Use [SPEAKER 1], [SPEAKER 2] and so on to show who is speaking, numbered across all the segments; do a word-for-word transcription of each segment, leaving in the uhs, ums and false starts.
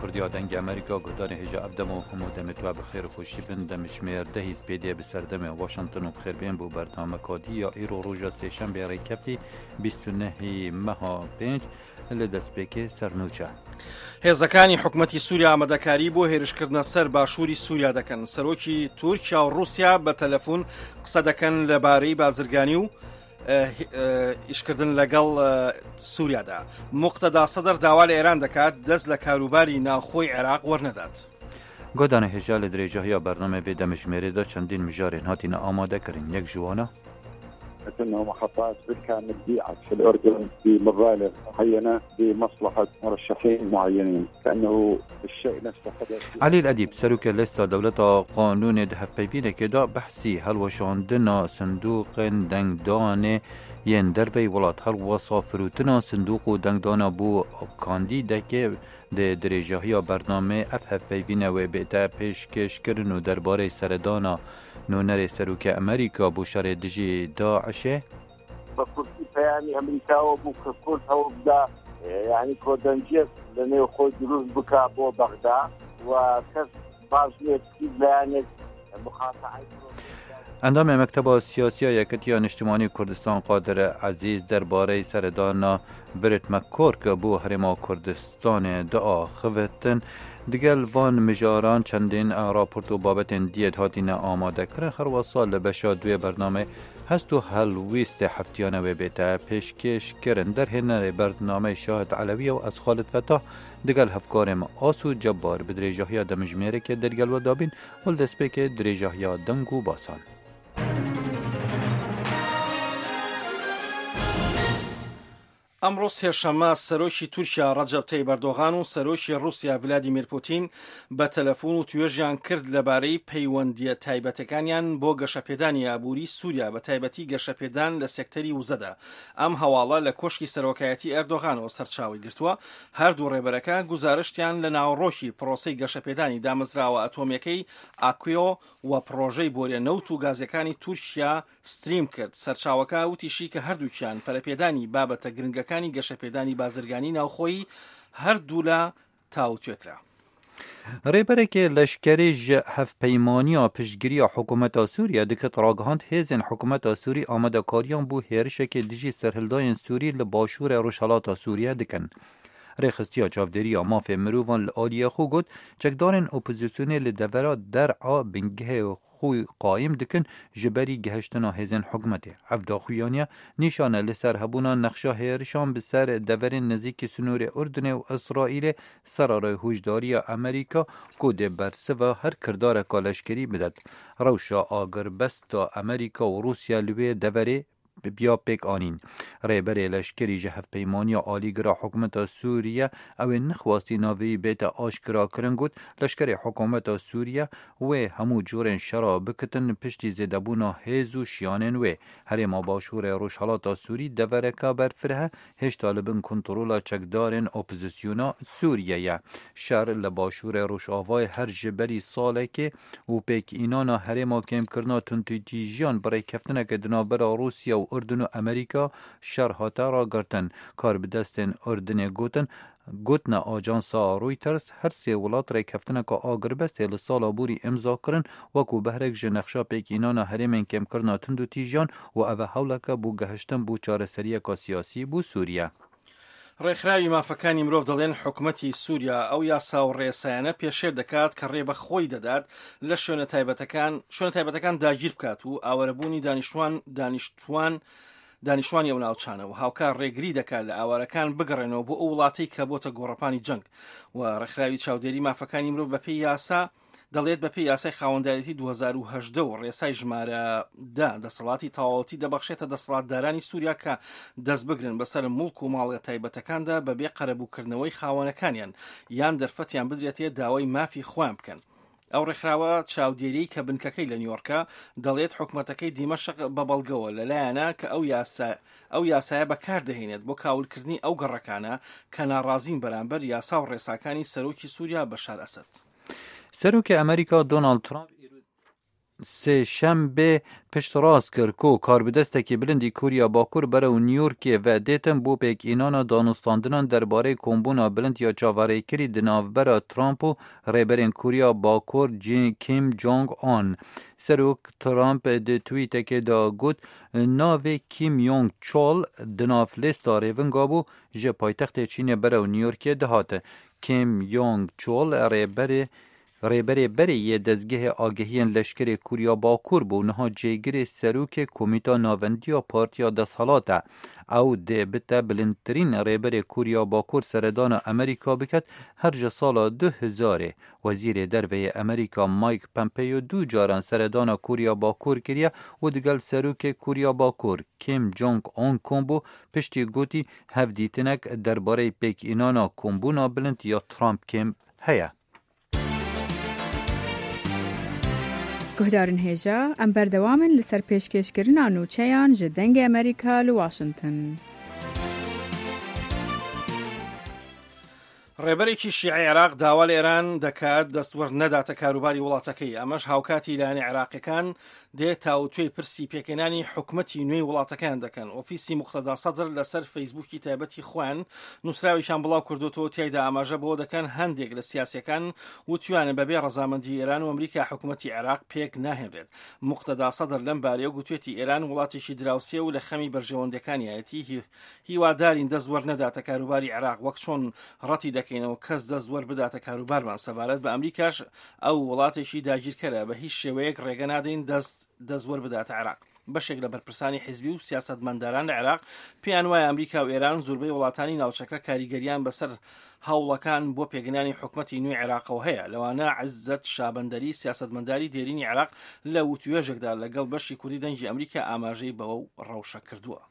[SPEAKER 1] کردیا دنگ امریکا گوتان هجا افدم و همو دمت و بخیر خوشی بن دمشمیر دهیز پیدیه بسردم واشنطن و بخیر بین بو برنامه کادی یا ایرو روژا سیشن بیاره کفتی بیست و نه مها پنج لدست بکه سرنوچه
[SPEAKER 2] هێزەکانی حکومەتی سووریا ئامادەکاری بۆ هێرشکردنە سەر باشووری سووریا دەکەن. سەرۆکی تورکیا و رووسیا بە تەلەفۆن قسە دەکەن لەبارەی بازرگانی و ئیشکردن لەگەڵ سووریادا. موقتەدا سەدەر داوا لە ئێران دەکات دەست لە کاروباری ناوخۆی عێراق وەرنەدات.
[SPEAKER 1] گۆدانە هێژا لە درێژەهەیە بەرنامە بێ دەمەژمێرێدا چەندین مژارێن هاتینە ئامادەکردن. یەک جوانە
[SPEAKER 3] أنه محطات بالكامل بيعت في الأردن بمبالغ معينة بمصلحة مرشحين معينين كأنه الشيء نفسه.
[SPEAKER 1] علي الأديب سروك لستا دولة قانون دهف بيبينة كدا بحثي هل وشاندنا صندوق دنگدان ين دربي ولات هل وصافروتنا صندوق دنگدان بو كانديدا که ده درجه‌های برنامه اف اف بيبينة و بيتا پیشکش کردن و درباره سردانا نونر سروک امریکا بو شر دجی داعشه
[SPEAKER 4] بكرسي يعني امريكا وبو كل هو بدا يعني كودنجيس لانه خود روز بكا بو بغداد وكس بازنيت يعني مقاطعه
[SPEAKER 1] اندام مکتب سیاسی یکتیان اجتماعی کردستان قادر عزیز درباره سردانا برت مکور که بو هرما کردستان دعا خوتن دیگل وان مجاران چندین راپورت و بابت دیت هاتین آماده کرن هر وصال لبشا دوی برنامه هست و هلویست هفتیانه و بیتا پیشکش کرن در هنر برنامه شاهد علوی و از خالد فتح دیگل هفکارم آسو جبار بدریجاهی دمجمیره که درگل و دابین ول دسپه که دریجاهی دنگو باسان.
[SPEAKER 2] ئەمڕۆ سێشەممە سەرۆکی تورکیا ڕەجەب تەیب ئەردۆغان و سەرۆکی رووسیا ڤلادیمیر پوتین بە تەلەفۆن و توێژیان کرد لەبارەی پەیوەندیە تایبەتەکانیان بۆ گەشەپێدانی ئابووری سووریا بە تایبەتی گەشەپێدان لە سێکتەری وزەدا. ئەم هەواڵە لە کۆشکی سەرۆکایەتی ئەردۆغانەوە سەرچاوی گرتووە. هەردوو ڕێبەرەکە گوزارشتیان لە ناوڕۆکی پرۆسەی گەشەپێدانی دامەزراوە ئەتۆمیەکەی ئاکویۆ و پرۆژەی بۆرە نەوت و گازەکانی تورکیا ستریم کرد. سەرچاوەکە وتیشی کە هەردووکیان پەرەپێدانی بابەتە گرنگەکە کانی گەشەپێدانی بازرگانی ناوخۆیی هەردوو لە تاوتوێکرا.
[SPEAKER 1] ڕێبەرێکی لەشکەری هەفپەیمانیە پشتگیریە حکوومەتە سووریا دکت ڕاگەهاند هێزن حکوومەتە سووری ئامادەکاریان بوو هێرشێکی دژی سەرهەڵدایەن سووری لە باشوورە ڕۆژهەڵاتە سووریا دکەن. ڕێخستیە چاودێریە مافێ مرۆڤان لە ئالیە خۆ گوت چەکدارên ئۆپۆزیسیۆنê li devera der'a bingehê xwe qayîm dikin ji berî gihiştina hêzên hikûmetê. Ev daxuyaniya nîşane li ser hebûna nexşa hêrişan bi ser deverên nezîkî Sinûrê Urdunê û İsraîlê serarê hûjdariya Amerîka ku dê bersiva her kirdareka leşkerî bidet. Rewşa agirbesta Amerîka û Rûsya li wê deverê بیا پیک آنین. ریبری لشکری جهف پیمانی آلیگرا حکومت سوریه او نخواستی ناوی بیت آشکرا کرنگود لشکری حکومت سوریه و همو جورن شرا بکتن پشتی زدبونا هیزو شیانن و هر ما باشور روشحالات سوری دورکا برفره هش طالبن کنترولا چکدارن اپوزیسیونا سوریه شر لباشور روش آوای هر جبری ساله که و پیک اینانا هر ما کم کرنا تنتیجیان برای کفتنه که دنابرا روسیا و اردن و امریکا شرحاتا را گرتن کار به دستن اردن گوتن گوتن آجانسا رویترز هر سی ولات را کفتنه که آگر بسته لسالا بوری امضا کرن وکو بهرک جنخشا پیکینانا هرمین کم کرنا تندو تیجان و او حولکا بو گهشتن بو چار سریه کا سیاسی بو سوریه.
[SPEAKER 2] ڕێکخراوی مافەکانی مرۆڤ دەڵێن حکوومەتی سووریا ئەو یاسا و ڕێسایانە پێشێر دەکات کە ڕێ بە خۆی دەدات لە شوێنە تایبەتەکان شوێنە تایبەتەکان داگیر بکات و ئاوەرەبوونی دانیشتوان دانیشتوان دانیشتوانی ئەو ناوچانەوە هاوکار ڕێگری دەکات لە ئاوارەکان بگەڕێنەوە بۆ ئەو وڵاتەی کە بۆتە گۆڕەپانی جەنگ و ڕێکخراوی چاودێری مافەکانی مرۆڤ بەپێی یاسا دەڵێت بەپێی یاسای خاوەندایەتی دوو هەزار و هەژدە و ڕێسای ژمارە دا دەسەڵاتی تەواوەتی دەبەخشێتە دەسەڵاتدارانی سووریا کە دەست بگرن بەسەر موڵک و ماڵە تایبەتەکاندا بەبێ قەرەبووکردنەوەی خاوەنەکانیان یان دەرفەتیان بدرێتێ داوای مافی خۆیان بکەن. ئەو ڕێکخراوە چاودێری کە بنکەکەی لە نیویۆرکە دەڵێت حکوومەتەکەی دیمەشق بە بەڵگەوە لەلایەنە کە ئەو یاسا ئەو یاسایە بەکاردەهێنێت بۆ کاولکردنی ئەو گەڕەکانە کە ناڕازین بەرامبەر یاسا و ڕێساکانی سەرۆکی سووریا بەشار ئەسەد.
[SPEAKER 1] سەرۆکی ئەمریکا دۆناڵد ترامپ سه شنبه پشت راست کرد که کاربدستکی بلندی کوریا باکور برای نیویورک و دیتن بو پیک اینانا دانستاندنان درباره کمبونا بلند یا چاوره کری دناوبر ترامپ و ریبرین کوریا باکور جی کیم جونگ آن. سروک ترامپ ده توییت که دا گوت ناو کیم یونگ چول دناف لیستا ریونگا بو جه پایتخت چین برای نیویورک دهاته. کیم یونگ چول ریبر ریبری بری یه دزگه آگهی لشکر کوریا باکور بو نها جیگر سروک کمیتا ناوندی پارتیا دستحالاته او ده بتا بلندترین ریبر کوریا باکور سردان امریکا بکت هر جه سال دو هزاره. وزیر دروی امریکا مایک پمپیو دو جاران سردان کوریا باکور کریا و دگل سروک کوریا باکور کیم جونگ آن کمبو پشتی گوتی هفدیتنک درباره پیک اینانا کمبونا بلند یا ترامپ کم هیا.
[SPEAKER 5] گهدارن هیجا ام بردوامن لسر پیشکشکرنا نوچیان جدنگ امریکا لواشنطن.
[SPEAKER 2] ڕێبەرێکی شیعی عێراق داوا لە ئێران دەکات دەستوەر نەداتە کاروباری وڵاتەکەی. ئەمەش هاوکاتی لایەنی عێراقیەکان دێت تاوتوێی پرسی پێکەنانی حکومەتی نوێی وڵاتەکان دەکەن. ئۆفیسی موقتەدا سەدر لەسەر فەیسبووکی تایبەتی خوان نووسراویشان بڵاو کردوتەوە تیایدا ئاماژە بۆ دەکەن هەندێک لە سیاسیەکان وتوانن بەبێ ڕەزامەندی ئێران و ئەمریکا حکومەتی عێراق پێک ناهێنرێت. موقتەدا سەدر لەم بارەیە گوتوێتی ئێران وڵاتێکی دراوسێ و لە خەمی بەرژەوەندەکانیەتی هیوادارین دەستوەر نەداتە کاروباری عێراق وەک چۆن ڕەتی دەکەینەوە کەس دەستوەر بداتە کاروبارمان سەبارەت بە ئەمریکاش ئەو وڵاتێکی داگیرکەرە بە هیچ شێوەیەک ڕێگە نادەین دەست دەستوەر بداتە عێراق. بەشێک لە بەرپرسانی حیزبی و سیاسەتمەنداران لە عێراق پێیان وایە ئەمریکا و ئێران زۆربەی وڵاتانی ناوچەکە کاریگەریان بەسەر هەوڵەکان بۆ پێگەنانی حکومەتی نوێی عێراقەوە هەیە. لەوانە عزت شابەندەری سیاسەتمەنداری دێرینی عێراق لە وتوێژێکدا لەگەڵ بەشی کوردی دەنگی ئەمریکا ئاماژەی بەوە ڕەوشە کردووە.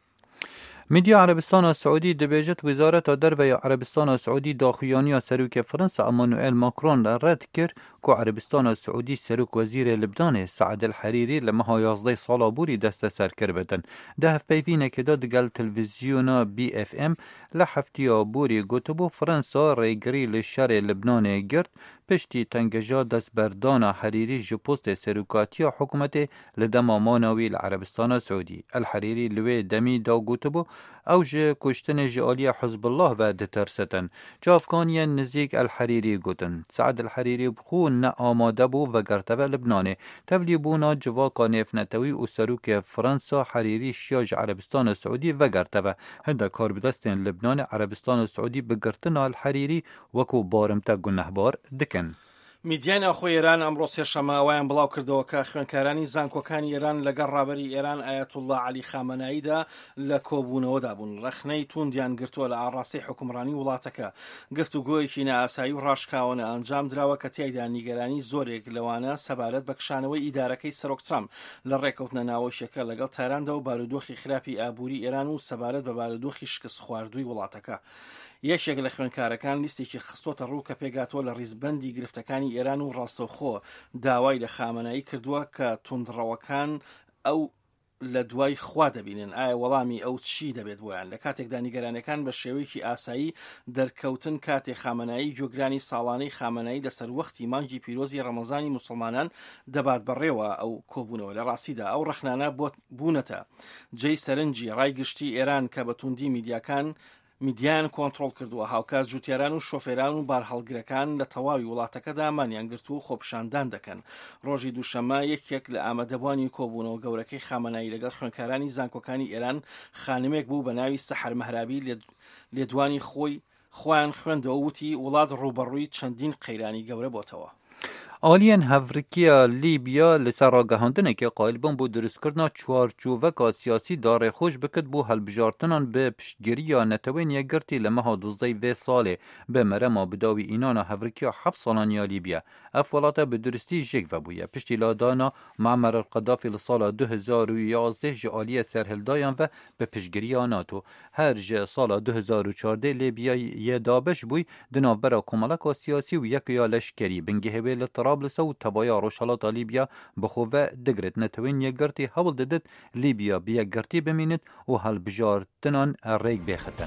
[SPEAKER 1] مدیا عربستان سعودی دبیجت وزارت دربی عربستان سعودی داخویانی سروک فرانسه امانوئل ماکرون رد کرد که عربستان سعودی سروک وزیر لبنان سعد الحریری لمها یازده سال بوری دست سر کربتن. ده هف پیوینه که داد گل تلویزیونا بی اف ام لحفتی بوری گوتبو فرانسه ریگری لشر لبنان گرد پشتی تنگجا دست بردان حریری جپوست سروکاتی حکومت لدما مانوی العربستان سعودی. الحریری لوی دمی دا گوتبو اوج کشتن جالی حزب الله و دترستن. جافکانی نزیک الحریری گوتن. سعد الحریری بخون نه آماده بو و گرتوه لبنانه. تبلیبونا جواکا نفنتوی و سروک فرانسا حریری شیاج عربستان سعودی و گرتوه. هنده کار بدستن لبنان عربستان سعودی بگرتن الحریری وکو بارمتا گنهبار دکن.
[SPEAKER 2] میدیان ئەخۆی ئێران ئەمڕۆ سێشەمە ئەویان بڵاو کردەوە کە خوێندکارانی زانکۆکانی ئێران لەگەڵ ڕابەری ئێران ئایەتوڵڵا عەلی خامەناییدا لە کۆبوونەوەدا بوون. ڕەخنەی توندیان گرتووە لە ئاڕاستەی حوکمڕانی وڵاتەکە. گفتوگۆیەکی نائاسایی و ڕاشکاوانە ئەنجام درراوە کە تیایدا نیگەرانی زۆرێک لەوانە سەبارەت بە کشانەوەی ئیدارەکەی سەرۆک ترامپ لە ڕێکەوتنە ناوەشیەکە لەگەڵ تاراندا و بارودۆخی خراپی ئابووری ئێران و سەبارەت بە بارودۆخی شکست خواردووی وڵاتەکە. یەکێک لە خوێندکارەکان لیستێکی خستۆتە ڕوو کە پێگاتۆ لە ڕیزبەندی گرفتەکانی ئێران و ڕاستەوخۆ داوای لە خامەنایی کردووە کە توندڕەوەکان ئەو لە دوای خوا دەبینن. ئایا وەڵامی ئەو چی دەبێت بۆیان لە کاتێکدا نیگەرانەکان بە شێوەیەکی ئاسایی دەرکەوتن کاتێک خامەنایی گوێگرانی ساڵانەی خامەنایی لەسەر وەختی مانگی پیرۆزی ڕەمەزانی موسڵمانان دەبات بەڕێوە ئەو کۆبوونەوە. لە ڕاستیدا ئەو ڕەخنانە بوونەتە جێی سەرنجی ڕایگشتی ئێران کە بە توندی میدیاکان میدیان کۆنتڕۆڵ کردووە. هاوکات جوتیاران و شۆفێران و بارهەڵگرەکان لە تەواوی وڵاتەکەدا مانیان گرتو و خۆپشاندان دەکەن. ڕۆژی دووشەمە یەکێک لە ئامادەبوانی کۆبوونەوە گەورەکەی خامەنایی لەگەڵ خوێندکارانی زانکۆکانی ئێران خانمێک بوو بە ناوی سەحەر مەهرابی لێدوانی خۆی خۆیان خوێندەوە وتی وڵات ڕوبەڕووی چەندین قەیرانی گەورە بۆتەوە.
[SPEAKER 1] آلین هفرکیا لیبیا لسر آگهاندنه که قائل بون بو درست کردنا چوارچوبک سیاسی داره خوش بکد بو هلبجارتنان به پشتگیری یا نتوین یک گرتی لمها دوزده و ساله به مرما بداوی اینان هفرکیا هفت سالانی لیبیا افولاتا به درستی جک و بویا پشتی لادانا معمر القدافی لسال دو هزار و یازده جعالی سرهلدایان و به پشتگیری ناتو هر جه سال دو هزار و چارده لیبیا یه دابش بوی دنابرا کمالک سیاسی و یک یا لشکری بنگه به طرابلس و تبايا روشالات ليبيا بخوفة دقرت نتوين يقرتي هول ددت ليبيا بيا قرتي بمينت و هالبجارتنان الريق بيختن.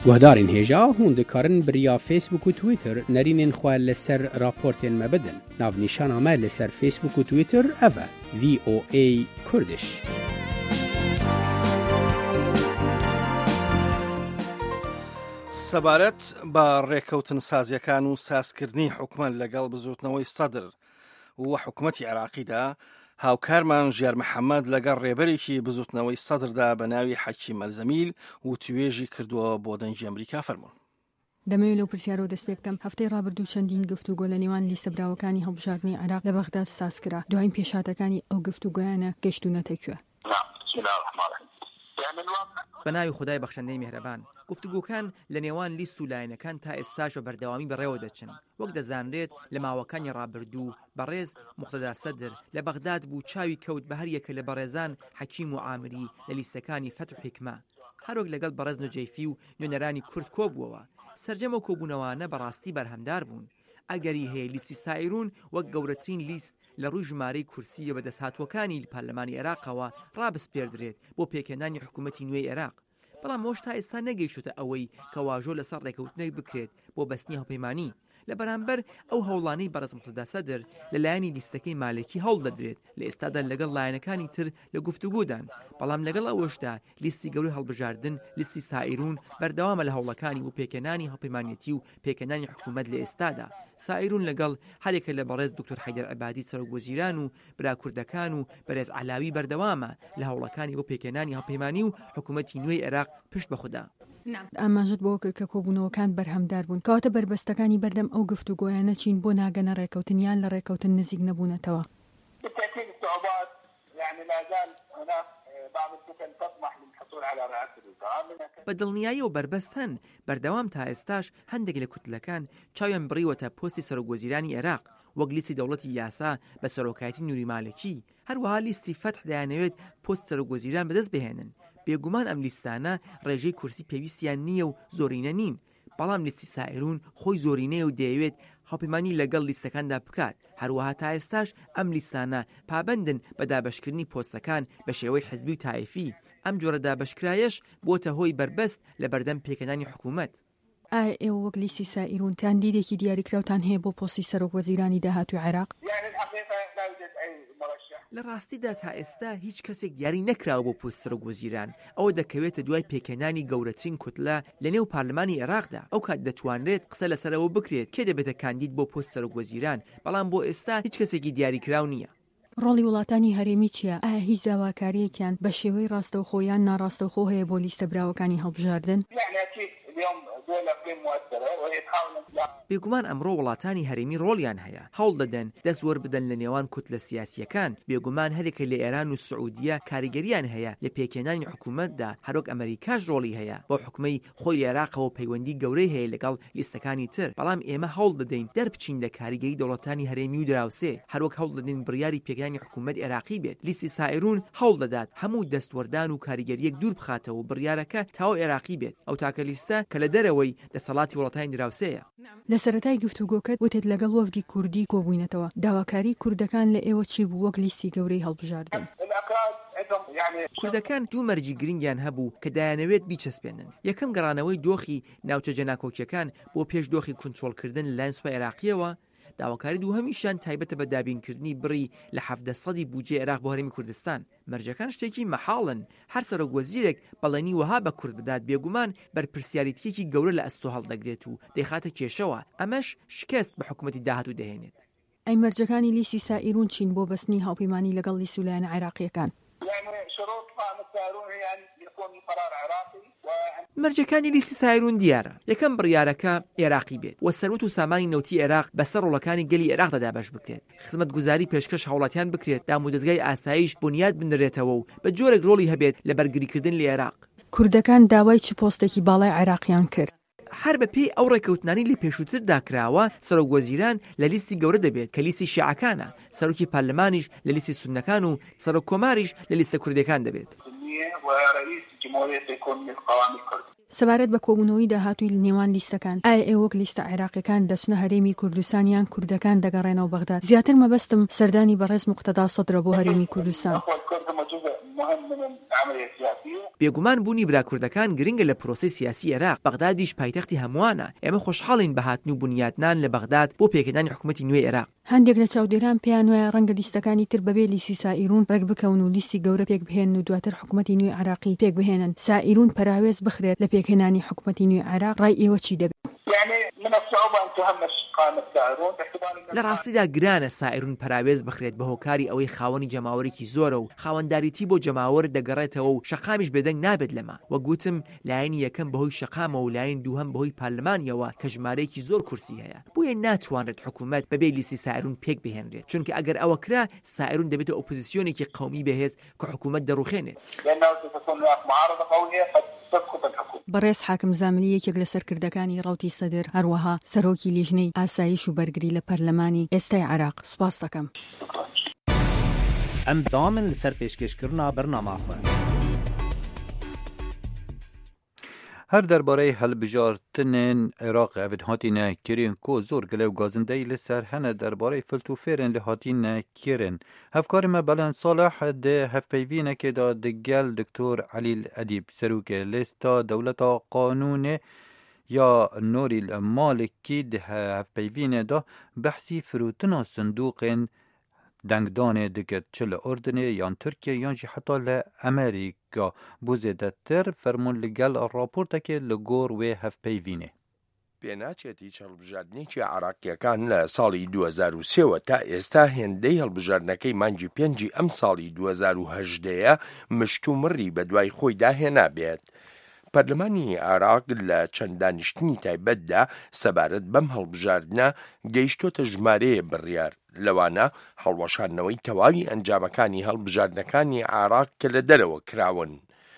[SPEAKER 6] گهدارین هێژا هون دikarin biriya Facebook و Twitter nerînên xwe li ser raportên me bidin. Navnîşana me li ser Facebook û Twitter ev e V O A Kurdish.
[SPEAKER 2] سەبارەت بە ڕێکەوتن سازیەکان و سازکردنی حکومەت لەگەڵ بزوتنەوەی سەدر و حکومەتی عێراقیدا هاوکارمان ژیار محەممەد لەگەڵ ڕێبەرێکی بزوتنەوەی سەدردا بە ناوی حەکیم ئەلزەمیل و توێژی کردووە بۆ دەنگی ئەمریکا فەرموون.
[SPEAKER 7] دەمەوێت لەو پرسیارەوە دەست پێ بکەم. هەفتەی ڕابردوو چەندین گفتوگۆ لە نێوان لیسەبراوەکانی هەڵبژاردننی عێراق لە بەغداد سازکرا. دوایین پێشاتەکانی ئەو گفتوگۆیانە گەشتوونەتە کوێ؟
[SPEAKER 8] بەناوی خودای بەخشەندەی میهرەبان، گفتوگۆکان لە نێوان لیست و لایەنەکان تا ئێستاش بە بەردەوامی بەڕێوە دەچن. وەک دەزانرێت لە ماوەکانی ڕابردوو بەڕێز موقتەدا سەدر لە بەغداد بوو چاوی کەوت بە هەر یەکە لە بەڕێزان حەکیم و عامری لە لیستەکانی فەت و حیکمە، هەروەک لەگەڵ بەڕێز نوجەیفی و نوێنەرانی کورد کۆبووەوە. سەرجەمە کۆبوونەوەانە بەڕاستی بەرهەمدار بوون. ئەگەری هەیە لیستی سائیرون وەک گەورەترین لیست لە ڕووی ژمارەی کورسیە بە دەسهاتوەکانی پەرلەمانی عێراقەوە ڕابسپێردرێت بۆ پێکهێنانی حکوومەتی نوێی عێراق. بەڵام ئەوەش تا ئێستا نەگەیشتە ئەوەی کە واژۆ لەسەر ڕێکەوتنێک بکرێت بۆ بەستنی هەڵپەیمانی. لە بەرامبەر ئەو هەوڵانەی بەڕێز موقتەدا سەدر لەلایەنی لیستەکەی مالێکی هەوڵ دەدرێت لە ئێستادا لەگەڵ لایەنەکانی تر لە گفتوگۆدان. بەڵام لەگەڵ ئەوەشدا لیستی گەورەی هەڵبژاردن، لیستی سائیرون بەردەوامە لە هەوڵەکانی بۆ پێکهێنانی هەڵپەیمانیەتی و پێکهێنانی حکوومەت لە ئێستادا. سائیرون لەگەڵ هەرێکە لە بەڕێز دکتۆر حەیدەر عەبادی سەرۆکوەزیران و برا کوردەکان و بەرێز عەلاوی بەردەوامە لە هەوڵەکانی بۆ پێکهێنانی هەڵپەیمانی و حکوومەتی نوێی عێراق پشت بەخدا.
[SPEAKER 7] ئاماژت بۆ کرد کە کۆبوونەوەکان بەرهەمدار بوون، کەواتە بربەستەکانی بەردەم ئەو گفتوگۆیانە چین بۆ ناگەنە ڕێکەوتنیان لە ڕێکەوتن نزیک نەبوونەتەوە.
[SPEAKER 8] بە دڵنیایی و بربەستن بەردەوام تا ئێستاش هەندێک لە کوتلەکان چاویان بڕیوەتە پۆستی سەرۆکوەزیرانی عێراق، وەک لیستی دەوڵەتی یاسا بە سەرۆکایەتی نوری مالکی، هەروەها لیستی فەتح دەیانەوێت پۆست سەرۆکوەزیران بەدەست بهێنن. بێگومان ئەم لیستانە ڕێژەی کورسی پێویستیان نییە و زۆرینە نین، بەڵام لیستی سائیرون خۆی زۆرینەیە و دەیەوێت هەڵپەیمانی لەگەڵ لیستەکاندا بکات. هەروەها تا ئێستاش ئەم لیستانە پابەندن بە دابەشکردنی پۆستەکان بە شێوەی حزبی و تایفی. ئەم جۆرە دابەشکرایەش بۆتە هۆی بربەست لە بەردەم پێکهێنانی حکوومەت.
[SPEAKER 7] ئایا ئێوە وەک لیستی سائیرون کاندیدێکی دیاریکراوتان هەیە بۆ پۆستی سەرۆکوەزیرانی داهاتووی عێراق؟
[SPEAKER 8] لە ڕاستیدا تا ئێستا هیچ کەسێک دیاری نەکراوە بۆ پۆست سەرۆکوەزیران. ئەوە دەکەوێتە دوای پێکهێنانی گەورەترین کوتلە لە نێو پارلەمانی عێراقدا. ئەو کات دەتوانرێت قسە لەسەرەوە بکرێت کێ دەبێتە کاندید بۆ پۆست سەرۆکوەزیران، بەڵام بۆ ئێستا هیچ کەسێکی دیاریکراو نییە.
[SPEAKER 7] ڕۆڵی وڵاتانی هەرێمی چییە؟ ئایا هیچ داواکاریەکیان بە شێوەی ڕاستەوخۆیان ناڕاستەوخۆ هەیە بۆ لیستە براوەکانی هەڵبژاردن؟
[SPEAKER 8] بێگومان ئەمڕۆ وڵاتانی هەرێمی ڕۆڵیان هەیە، هەوڵ دەدەن دەست وەربدەن لە نێوان کوتلە سیاسیەکان. بێگومان هەرێکە لە ئێران و سعودیە کاریگەریان هەیە لە پێکهێنانی حکوومەتدا، هەروەک ئەمریکاش ڕۆڵی هەیە بۆ حکومەی خۆی عێراقەوە پەیوەندی گەورەی هەیە لەگەڵ لیستەکانی تر. بەڵام ئێمە هەوڵ دەدەین دەربچین لە کاریگەری دەوڵەتانی هەرێمی و دراوسێ، هەروەک هەوڵ دەدەین بڕیاری پێکهێنانی حکوومەت عێراقی بێت. لیستی سائیرون هەوڵ دەدات هەموو دەستوەردان و کاریگەریەک دوور بخاتەوە بڕیارەکە تاو عێراقی بێت. ئەو تاکە لیستە کە لە دەرەوەی دەسەڵاتی وڵاتانی دراوسەیە.
[SPEAKER 7] لە سەرەتای گفتوگۆکەت وتێت لەگەڵ وەفدی کوردی کۆبووینەتەوە. داواکاری کوردەکان لە ئێوە چی بوو وەک لیستی گەورەی هەڵبژاردن؟
[SPEAKER 8] کوردەکان دوو مەرجی گرنگیان هەبوو کە دایانەوێت بیچەسپێنن. یەکەم گەڕانەوەی دۆخی ناوچە جەناکۆکیەکان بۆ پێش دۆخی کۆنتڕۆڵکردن لەلایەن سوپای عێراقیەوە. داواکاری دووهەمیشان تایبەتە بە دابینکردنی بڕی لە حەڤدە سەدی بودجێ عێراق بۆ هەرێمی کوردستان. مەرجەکان شتێکی مەحاڵن. هەر سەرۆکوەزیرێک بەڵێنی وەها بە کورد بدات بێگومان بەرپرسیاریەتێکی گەورە لە ئەستۆ هەڵدەگرێت و دەیخاتە کێشەوە. ئەمەش شکست بە حکوومەتی داهاتوو دەهێنێت.
[SPEAKER 7] ئەی مەرجەکانی لیستی سائیرون چین بۆ بەستنی هاوپەیمانی لەگەڵ لیست و لایەنە عێراقیەکان؟
[SPEAKER 8] مەرجەکانی لیستی سائیرون دیارە. یەکەم بڕیارەکە عێراقی بێت و سەرۆت و سامانی نەوتی عێراق بەسەر ڕۆڵەکانی گەلی عێراقدا دابەش بکرێت. خزمەتگوزاری پێشکەش هاوڵاتیان بکرێت، دامودەزگای ئاسایش بنیاد بنرێتەوە و بە جۆرێک ڕۆڵی هەبێت لە بەرگریکردن لە عێراق.
[SPEAKER 7] کوردەکان داوای چ پۆستێکی باڵای عێراقیان کرد؟
[SPEAKER 8] هەر بە پێی ئەو ڕێکەوتنانی لە پێشووتر داکراوە سەرۆکوەزیران لە لیستی گەورە دەبێت کە لیستی شیعەکانە، سەرۆکی پارلەمانیش لە لیستی سوننەکان و سەرۆک کۆماریش لە لیستە کوردەکان دەبێت.
[SPEAKER 7] سەبارەت بە کۆبوونەوەی داهاتووی نێوان لیستەکان، ئایا ئێوە وەک لیستە عێراقیەکان دەچنە هەرێمی کوردستان یان کوردەکان دەگەڕێنەوە بەغداد؟ زیاتر مەبەستم سەردانی بەڕێز موقتەدا سەدرە بۆ هەرێمی کوردستان.
[SPEAKER 9] مهم من العملية السياسية.
[SPEAKER 8] بێگومان بوونی براکوردەکان گرنگە لە پرۆسی سیاسی عێراق. بەغدادیش پایتەختی هەمووانە. ئێمە خۆشحاڵین بە هاتن و بنیاتنان لە بەغداد بۆ پێکهێنانی حکوومەتی نوێی عێراق.
[SPEAKER 7] هەندێک لە چاودێران پێیان وایە ڕەنگە لیستەکانی تر بەبێ لیستی سائیرون ڕێک بکەون و لیستی گەورە پێک بهێن و دواتر حکوومەتی نوێی عێراقی پێک بهێنن. سائیرون پەراوێز بخرێت لە پێکهێنانی حکوومەتی نوێی عێراق. ڕای ئێوە چی دەبێت؟
[SPEAKER 9] يعني من الصعوبة أن تهمش قائمة سائرون باعتبار
[SPEAKER 8] لە ڕاستیدا گرانە سائیرون پەراوێز بخرێت بە هۆکاری ئەوەی خاوەنی جەماوەرێکی زۆرە و خاوەنداریتی بۆ جەماوەر دەگەڕێتەوە و شەقامیش بێدەنگ نابێت لەما. وە گوتم لایەنی یەکەم بەهۆی شەقامە و لایەن دووهەم بەهۆی پارلەمانیەوە کە ژمارەیەکی زۆر کورسی هەیە. بۆیە ناتوانرێت حکوومەت بەبێ لیستی سائیرون پێک بهێنرێت، چونکە ئەگەر ئەوە کرا سائیرون دەبێتە ئۆپۆزیسیۆنێکی قەومی بەهێز کە حکوومەت دەڕوخێنێت.
[SPEAKER 7] بەڕێز حاکم زاملی یەکێک لە سەرکردەکانی ڕەوتی سەدر هەروەها سەرۆکی لیژنەی ئاسایش و بەرگری لە پەرلەمانی ئێستای عێراق. سوپاس دەکەم.
[SPEAKER 1] ئەم دامن لەسەر پێشکەشکردنا بەرنامەخۆ. هەر دەربارەی هەڵبژارتنên عێراق ئەڤید هاتینە کرین کۆ زۆر گەلێو گازندەی لەسەر هەنە دەربارەی فلتوفێرن لە هاتینە کرن. هەفکاری me Belen Saleh di hevpeyvînekê da digel Diktor Elîl Edîb serokê lêsta dewleta qanûnê ya Norî Malikî di hevpeyvînê da behsî firotina sindûqên dengdanê dikir çi li Ordinê yan Tirkiye yan jî heta li Amerîka. Bû zêdetir fermûn li gel raportekê li gor wê hevpeyvînê.
[SPEAKER 10] پێناچێتی هەڵبژاردنێکی عێراقیەکان لە ساڵی دوو هەزار و سێوە تا ئێستا هێندەی هەڵبژاردنەکەی مانگی پێنجی ئەم ساڵی دوو هەزار و هەژدەیە مشتومڕی بە دوای خۆی داهێنا بێت. پەرلەمانی عێراق لە چەند دانیشتنی تایبەتدا سەبارەت بەم هەڵبژاردنە گەیشتۆتە ژمارەیە بڕیار، لەوانە هەڵوەشاندنەوەی تەواوی ئەنجامەکانی هەڵبژاردنەکانی عێراق کە لە دەرەوە کراون.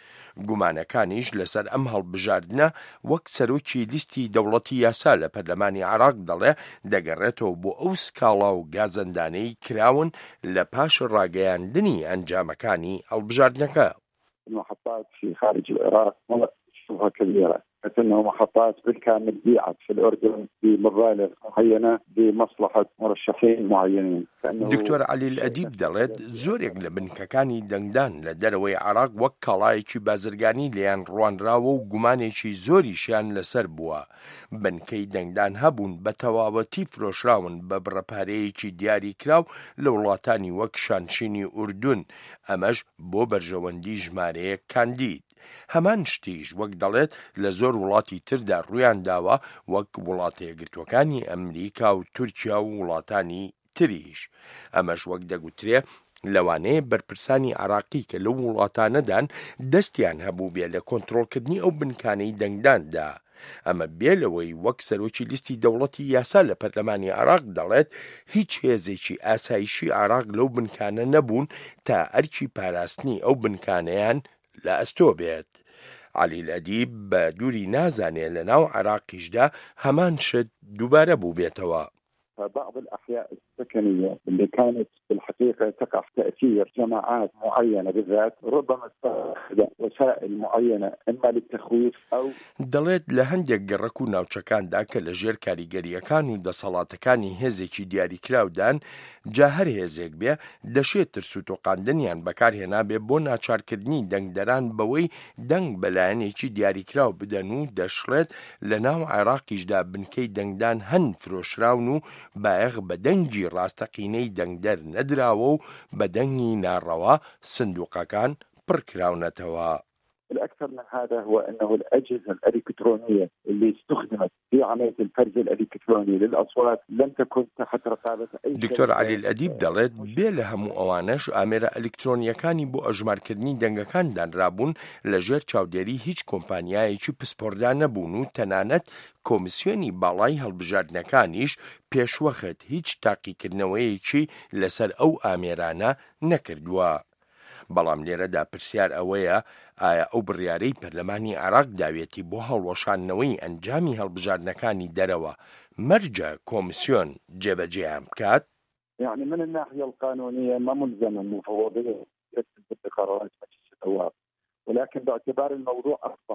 [SPEAKER 10] گومانەکانیش لەسەر ئەم هەڵبژاردنە وەک سەرۆکی لیستی دەوڵەتی یاسا لە پەرلەمانی عێراق دەڵێ دەگەڕێتەوە بۆ ئەو سکاڵا و گازەندانەی کراون لە پاش ڕاگەیاندنی ئەنجامەکانی هەڵبژاردنەکە.
[SPEAKER 3] المحطات في خارج العراق شبهة كبيرة، لكنها محطات بالكامل بيعت في الأردن بمبالغ معينة بمصلحة مرشحين معينين.
[SPEAKER 10] دکتۆر عەلیل ئەدیب دەڵێت زۆرێک لە بنکەکانی دەنگدان لە دەرەوەی عێراق وەک کاڵایەکی بازرگانی لێیان ڕوانراوە و گومانێکی زۆریشیان لەسەر بووە. بنکەی دەنگدان هەبوون بە تەواوەتی فرۆشراون بە بڕەپارەیەکی دیاری کراو لە وڵاتانی وەک شانشینی ئوردون، ئەمەش بۆ بەرژەوەندی ژمارەیە کاندید. هەمان شتیش وەک دەڵێت لە زۆر وڵاتی تردا ڕوویان داوە وەک وڵاتە یەکگرتووەکانی ئەمریکا و تورکیا و وڵاتانی تریش. ئەمەش وەک دەگوترێ لەوانەیە بەرپرسانی عێراقی کە لەو وڵاتانەدان دەستیان هەبوو بێ لە کۆنتڕۆڵکردنی ئەو بنکانەی دەنگداندا. ئەمە بێلەوەی وەک سەرۆکی لیستی دەوڵەتی یاسا لە پەرلەمانی عێراق دەڵێت هیچ هێزێکی ئاسایشی عێراق لەو بنکانە نەبوون تا ئەرکی پاراستنی ئەو بنکانەیان لە ئەستۆ بێت. عەلیل ئەدیب بە دووری نازانێ لە ناو عێراقیشدا هەمان شت دووبارە بوو بێتەوە.
[SPEAKER 3] بعض الأحياء السكنية اللي كانت بالحقيقة تقع تأثير جماعات معينة بالذات ربما تستخدم وسائل معينة إما للتخويف أو
[SPEAKER 10] دەڵێت لە هەندێک گەڕەک و ناوچەکاندا کە لە ژێر کاریگەریەکان و دەسەڵاتەکانی هێزێکی دیاریکراودان جا هەر هێزێک بێ دەشێت ترس و تۆقاندنیان بەکارهێنا بێ بۆ ناچارکردنی دەنگدەران بەوەی دەنگ بەلایەنێکی دیاریکراو بدەن و دەشڵێت لە ناو عێراقیشدا بنکەی دەنگدان هەن فرۆشراون و بایەغ بە دەنگی ڕاستەقینەی دەنگدەر نەدراوە و بە دەنگی ناڕەوا سندوقەکان پڕکراونەتەوە.
[SPEAKER 3] الأكثر من هذا هو أنه الأجهزة الإلكترونية اللي استخدمت في عملية الفرز الإلكتروني للأصوات لم تكن تحت رقابة أي
[SPEAKER 10] دکتۆر عەلیل ئەدیب دەڵێت بێ لە هەموو ئەوانەش ئامێرە ئەلکترۆنیەکانی بۆ ئەژمارکردنی دەنگەکان دانرابوون لە ژێر چاودێری هیچ کۆمپانیایەکی پسپۆردا نەبوون و تەنانەت کۆمیسیۆنی باڵای هەڵبژاردنەکانیش پێشوەخت هیچ تاقیکردنەوەیەکی لەسەر ئەو ئامێرانە نەکردووە. بەڵام لێرەدا پرسیار ئەوەیە ئایا ئەو بڕیارەی پەرلەمانی عێراق داوێتی بۆ هەڵوەشاندنەوەی ئەنجامی هەڵبژاردنەکانی دەرەوە مەرجە کۆمیسیۆن جێبەجێیان بکات؟
[SPEAKER 3] يعني من الناحية القانونية ما ملزم المفوضية بقرارات مجلس النواب، ولكن باعتبار الموضوع أصبح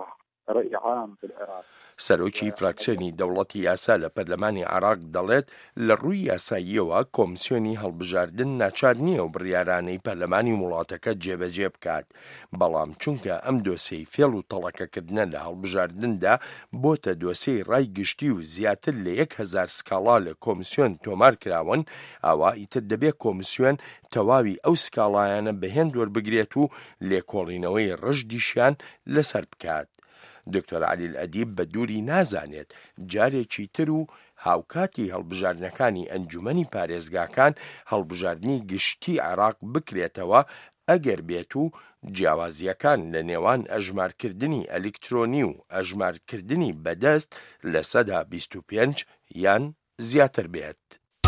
[SPEAKER 3] رأي عام في العراق.
[SPEAKER 10] سەرۆکی فراکسیۆنی دەوڵەتی یاسا لە پەرلەمانی عراق دەڵێت لە ڕووی یاساییەوە کۆمیسیۆنی هەڵبژاردن ناچار نییە و بڕیارانەی پەرلەمانی وڵاتەکە جێبەجێ بکات، بەڵام چونکە ئەم دۆسەی فێڵ و تەڵەکەکردنە لە هەڵبژاردندا بۆتە دۆسەی ڕای گشتی و زیاتر لە یەک هەزار سکاڵا لە کۆمیسیۆن تۆمار کراون، ئاوا ئیتر دەبێت کۆمیسیۆن تەواوی ئەو سکاڵایانە بەهێند وەربگرێت و لێکۆڵینەوەی ڕژدیشیان لەسەر بکات. دکتۆر عەلی ئەدیب بە دووری نازانێت جارێکی تر و هاوکاتی هەڵبژاردنەکانی ئەنجومەنی پارێزگاکان هەڵبژاردنی گشتی عێراق بکرێتەوە ئەگەر بێت و جیاوازیەکان لە نێوان ئەژمارکردنی ئەلکترۆنی و ئەژمارکردنی بەدەست لە سەدا بیست و پێنج یان زیاتر بێت.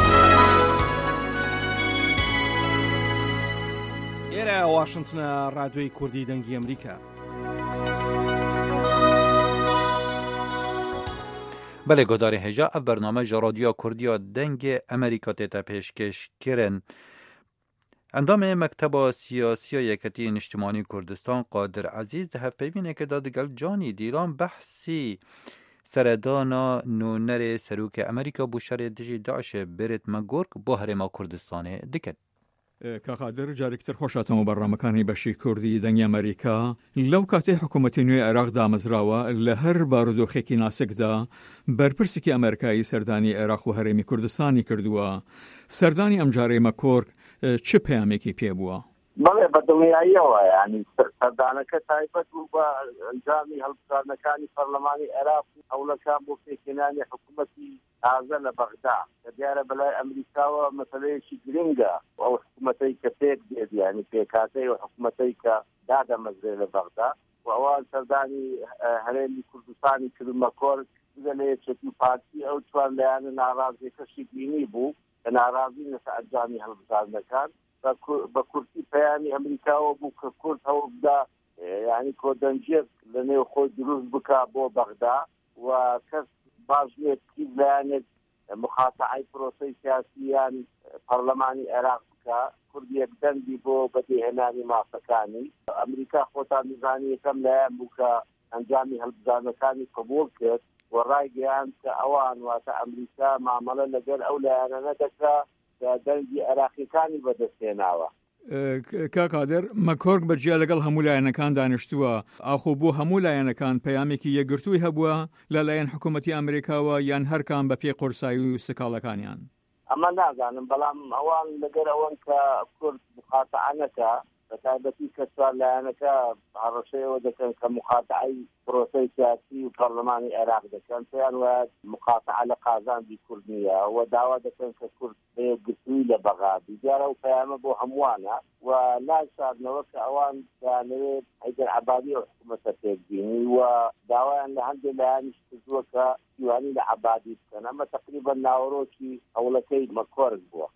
[SPEAKER 2] ئێرە واشنتنە ڕادیۆی کوردی دەنگی ئەمریکا.
[SPEAKER 1] بله گداری هجا اف برنامه رادیو کردیا دنگ امریکا تیتا پیشکش کرن. اندام مکتب سیاسی یکتی اجتماعی کردستان قادر عزیز ده پیبینه که دادگل جانی دیران بحثی سردانا نونر سروک امریکا بوشار دجی داعش برت مگورک با هرما کردستان دکت.
[SPEAKER 11] کاقادر جارێکتر خۆشاتەوە بەڕامەکانی بەشی کوردی دەنگی ئەمریکا لەو کاتێ حکوومەتی نوێی عێراق دامەزراوە لە هەر بارودۆخێکی ناسکدا بەرپرسێکی ئەمریکایی سەردانی عێراق و هەرێمی کوردستانی کردووە. سەردانی ئەم جارەی مەکۆرک چ پەیامێکی پێبووە؟
[SPEAKER 4] بەڵێ بەدڵنیاییەوە یعنی سەردانەکە تایبەت بوو بە ئەنجامی هەڵبژاردنەکانی پەرلەمانی عێراق و هەوڵەکان بۆ پێکهێنانی حکوومەتی تازە لە بەغدا کە دیارە بەلای ئەمریکاوە مەسەلەیەکی گرنگە ئەو حکوومەتەی کە پێک دێت یعنی پێکاتەی و حکوومەتەی کە دادەمەزرێ لە بەغدا و ئەوان سەردانی هەرێمی کوردستانی کرد مەکۆرک لە یەکێتی پارتی ئەو چوار لایەنە ناڕازیەکەشی بینی بوو کە ناڕازی لەسەر ئەنجامی هەڵبژاردنەکان بە کورتی پەیامی ئەمریکاوە بوو کە کورد هەوڵ بدا یعنی کۆدەنجێک لە نێو خۆی دروست بکا بۆ بەغدا و کەس باش نێت کیز لایەنێک مخاتعی پرۆسەی سیاسییان پەرلەمانی عێراق بکە کورد یەکدەنگی بۆ بەدێهێنانی مافەکانی ئەمریکا خۆتان میزانی یەکەم لایەن بوو کە ئەنجامی هەڵبژاردنەکانی قبوڵ کرد و ڕایگەیاند کە ئەوان واتە ئەمریکا مامەڵە لەگەڵ ئەو لایەنە نەدەکا دەنگی عێراقیەکانی بەدەستهێناوە.
[SPEAKER 11] کاکادر مەکۆرک بەجیا لەگەڵ هەموو لایەنەکان دانیشتووە ئاخۆ بۆ هەموو لایەنەکان پەیامێکی یەکگرتووی هەبووە لەلایەن حکوومەتی ئەمریکاوە یان هەرکان بە پێی قورسایی و سکاڵەکانیان؟
[SPEAKER 4] ئەمە نازانم بەڵام ئەوان لەگەر ئەوەن کە کورد مخاتعە نەکا بەتایبەتی کە چوار لایەنەکە هەڕەشەیەوە دەکەن کە مخاتعی پرۆسەی سیاسی و پەرلەمانی عێراق دەکەن پێیان وایە مخاتعە لە قازاندی کورد نییە و داوا دەکەن کە کورد گرتووی لە بەغا دیجارە و پەیامە بۆ هەمووانە و ناشاردنەوە کە ئەوان دەیانەوێت حەیدەر عەبادی و حکوومەتە پێکبینی و داوایان لە هەندێک لایەنیش کردووە کە دیوانی لە عەبادی بکەن ئەمە تەقریبا ناوەڕۆکی هەوڵەکەی مەکۆرک بووە.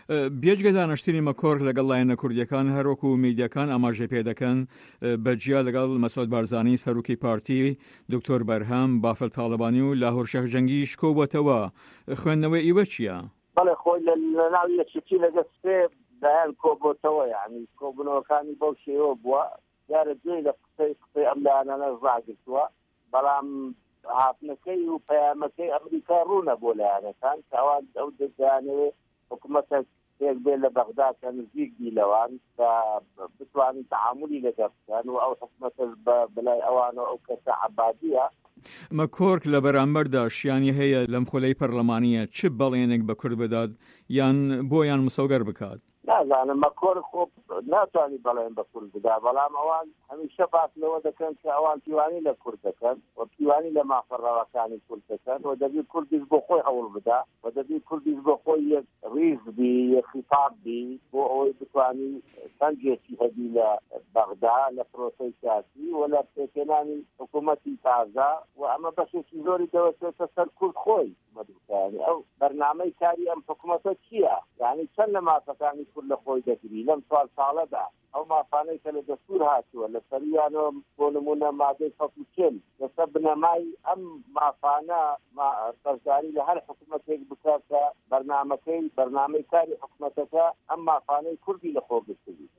[SPEAKER 11] بێجگە دانیشتنی مەکۆرک لەگەڵ لایەنە کوردیەکان هەروەکو میدیەکان ئاماژەی پێ دەکەن بەجیا لەگەڵ مەسعود بارزانی سەرۆکی پارتی دکتۆر بەرهەم بافل تاڵبانی و لاهور شەخجەنگی شکۆبەتەوە خوێندنەوەی ئیوە چییە؟
[SPEAKER 4] بەڵێ خۆی لە ناو یەکێتی لەگەڵ سێ لایەن کۆبۆتەوە یعنی کۆبوونەوەکانی بەو شێوە بووە دیارە گوێی لە قسەی قسەی ئەم لایەنانە ڕاگرتووە بەڵام هاتنەکەی و پەیامەکەی ئەمریکا ڕوونە بۆ لایەنەکان کە ئەوان ئەو دەزانەوێت حکوومەتە پێک بێ لە بەغدا کە نزیک بی لەوان کە بتوانین تەعاملی لەگەڵ بکەن و ئەو حکوومەتە بەلای ئەوانە ئەو کەسە عەبادیە.
[SPEAKER 11] مەکۆرک لە بەرامبەردا شیانی هەیە لەم خولەی پەرلەمانیە چ بەڵێنێک بە کورد بدات یان بۆیان مسەوگەر بکات؟
[SPEAKER 4] نازانم مەکۆرک خۆ ناتوانانی بەڵێن بە کورد بدا بەڵام ئەوان هەمیشە باسلەوە دەکەن کە ئەوان پیوانی لە کورد دەکەن و پیوانی لە مافەڕەوەکانی کورد دەکەن و دەبێت کوردیش بۆ خۆی هەوڵ بدا و دەبێت کوردیش بۆ خۆی یەک ڕیز بی یەک خیتاب بی بۆ ئەوەی بتوانی سەنگێکی هەبی لە بەغدا لە پرۆسەی سیاسی و لە پێکهێنانی حکوومەتی تازە و ئەمە بەشێکی زۆری دەوەچێتە سەر کورد خۆی مەدرسانی ئەو بەرنامەی کاری ئەم حکوومەتە چییە؟ یعنی چەند لە مافەکانی کورد لە خۆی دەگری لەم چوار ساڵەدا ئەو مافانەی کە لە دەستور هاتووە لە سەریانەوە بۆ نمونە مادەی سەد و چل لەسەر بنەمای ئەم مافانە بەشداری لە هەر حکوومەتێک بکات کە بەرنامەکەی بەرنامەی کاری حکوومەتەکە ئەم مافانەی کوردی لە خۆ گرتووی.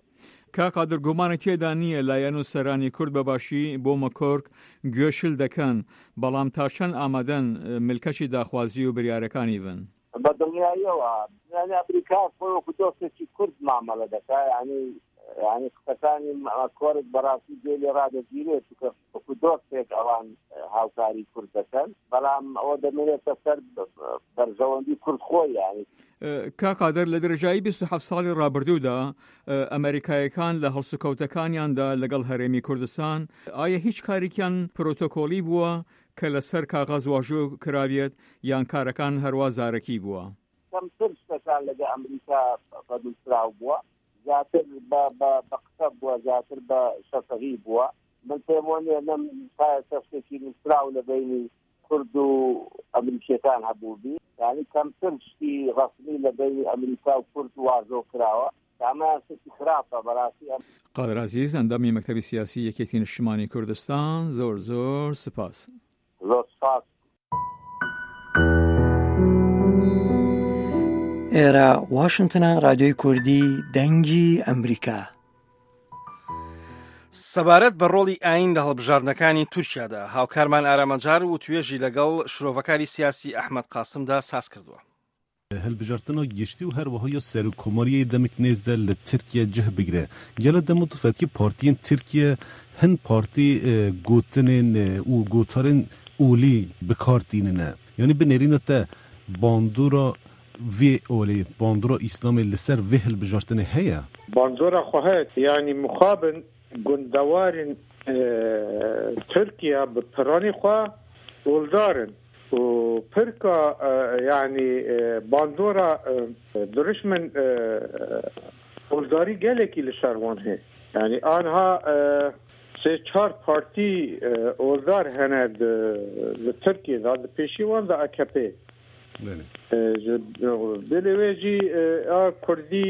[SPEAKER 11] کا قادر گومانی تێدا نییە لایەن و سەرانی کورد بەباشی بۆ مەکۆرک گوێشل دەکەن بەڵام تا چەند ئامادەن ملکەشی داخوازی و بریارەکانی بن
[SPEAKER 4] بە دڵنیاییەوە یانی ئەمریکا خۆی وەکو دۆستێکی کورد مامەڵە دەکا یعنی یعنی قسەکانی کۆرت بەڕاستی دێ لێ ڕادەگیرێت وەکو دۆستێک ئەوان هاوکاری کورد دەکەن بەڵام ئەوە دەمێنێتە سەر بەرژەوەندی کورد خۆی یعنی
[SPEAKER 11] کا قادر لە دەرەجایی بیست و هەفت ساڵی ڕابردوودا ئەمریکایەکان لە هەڵسوکەوتەکانیاندا لەگەڵ هەرێمی کوردستان ئایا هیچ کارێکیان پرۆتۆکۆلی بووە کە لەسەر کاغاز واژۆ کرابێت یان کارەکان هەروە زارەکی بووە
[SPEAKER 4] کەمتر شتەکان لەگە ئەمریکا بەدڵسراو بووە زیاتر بە قسە بووە زیاتر بە شەفەهی بووە من پێم وانێ نەم شتێکی نووسراو لە بینی کورد و ئەمریکیەکان هەبوو بی یعنی کەمتر شتی ڕەسمی لە بینی ئەمریکا و کورد واژۆ کراوە ئەمە شتی خراپە بەڕاستی.
[SPEAKER 11] قادر عەزیز ئەندامی مەکتەبی سیاسی یەکێتی نیشتیمانی کوردستان زۆر زۆر سپاس.
[SPEAKER 4] زۆر سپاس.
[SPEAKER 12] ئێرە واشنتنە رادیۆی کوردی دەنگی ئەمریکا.
[SPEAKER 2] سەبارەت بە ڕۆڵی ئاین لە هەڵبژاردنەکانی تورکیادا هاوکارمان ئارامەجار و توێژی لەگەڵ شرۆڤەکاری سیاسی ئەحمەد قاسمدا ساز کردووە.
[SPEAKER 13] هەلبژاردنە گشتی و هەروەها سەرۆکۆماریەی دەمێک نێزدا لە تورکیا جه بگرێ گەلە دەمەتوفەتی پارتیên تورکیا هەن پارتی گوتنên û gotarên olî bikardînine yanî binêrînete bandora vê olê bandora îslamê li ser vê hilbijartinê heye
[SPEAKER 14] bandora xwe heye yanî muxabin gundewarên Tirkiye bi piranî xwe oldarin û pirka yanî bandora dirişmin oldarî gelekî li ser wan heye yanî anha sê çar partî oldar hene li Tirkiyeyê di pêşî wan de A K P bilê wê jî a Kurdî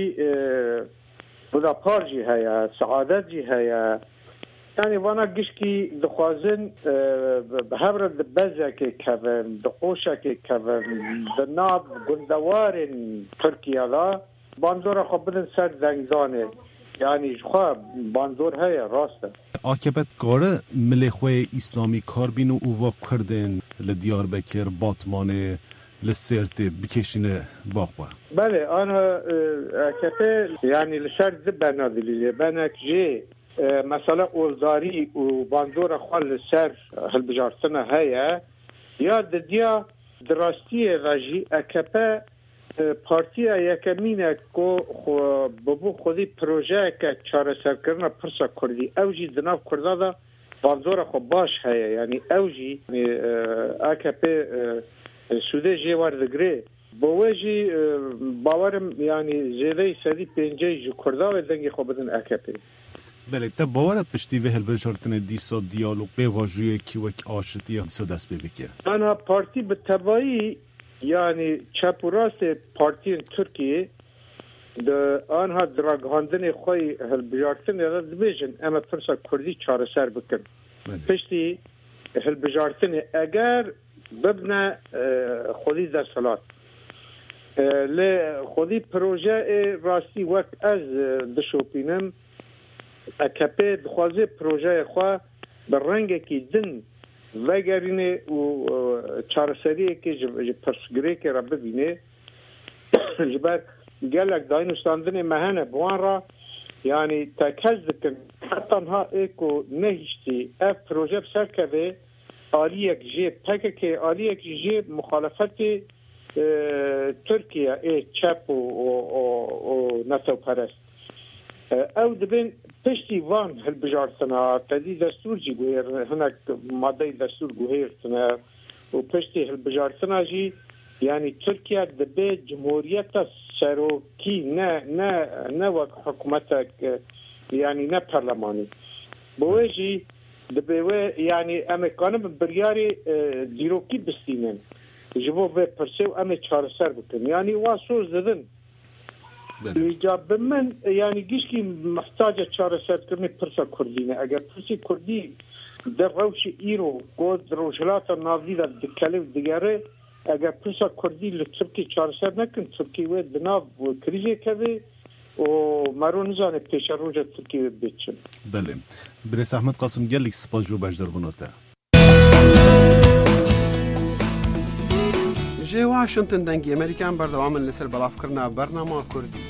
[SPEAKER 14] Budapar jî heye Seadet jî heye yani vana gişkî dixwazin hevre di bezekê kevin di qoşekê kevin di nav gundewarên Tirkiye la bandora xwe bidin ser zengdanê yani ji xwe bandor heye rast e.
[SPEAKER 13] A K P kare milê xwe îslamî kar bîn û ûva Kurdên li Diyarbekir Batmanê li Sêrtê bikêşîne baxwe.
[SPEAKER 14] Belê ana A K P yani li ser dibena dilî benek jê mesela oldarî û bandora xwe li ser hilbijartina heye ya didiya di rastiyê ve jî A K P partiya yekemîne ku bibû xwedî projeyeke çareserkirina pirsa Kurdî ew jî di nav Kurda da bandora xwe baş heye yani ew jî A K P Sûdê jê werdigirê bi wê jî bawerim yani zêdeyî sedî pênceyî ji Kurda ve dengê xwe bidin A K P.
[SPEAKER 13] Belê te bawer e piştî vê hilbijartinê dîsa diyalog pêvajiyekî wek aşitiya dîsa dest pê bike.
[SPEAKER 14] Ana partî bi tevayî yani çep û rastê partiyên Tirkiyeyê di anha diragihandinê xwe hilbijartinê de dibêjin em ê pirsa Kurdî çareser bikin. Piştî hilbijartinê eger bibne xwedî desthilat lê xwedî projeyê rastî wek ez dişopînim A K P dixwaze projeyê xwe bi rengekî din vegerîne û çareseriyekê ji pirsgirêkê re bibîne ji ber gelek dayînûstandinê me hene bi wan re yanî tekez dikin hetanha ê ku nehîştî ev proje bi ser keve aliyek jê P K K aliyek jê muxalefetê Tirkiye ê çep û netewperest ew dibin piştî van hilbijartina tedî destûr jî guhêr hinek maddeyê destûr guhêrtine û piştî hilbijartina jî yani Tirkiye dibe cumhuriyeta serokî ne ne ne wek hikûmetek yani ne perlemanî bi wê jî dibe wê yani em ê kanin bi biryarê dîrokî bistînin ji bo vê pirsê û em ê çareser bikin yani wa soz didin İcab min yani gişkî mihtaca çareserkirinê pirsa Kurdî ne eger pirsê Kurdî di rewşê îro got rojhilata navî de dikele û digere eger pirsa Kurdî li Tirkiye çareser nekin Tirkiye wê di nav krîzê keve و مرو نزانه پیش روز ترکیه بیچن.
[SPEAKER 13] بله. برس احمد قاسم گلیک سپاس جو بجدر بنوته.
[SPEAKER 6] جه واشنطن دنگی امریکان بردوام لسر بلاف کرنا برنامه کردی.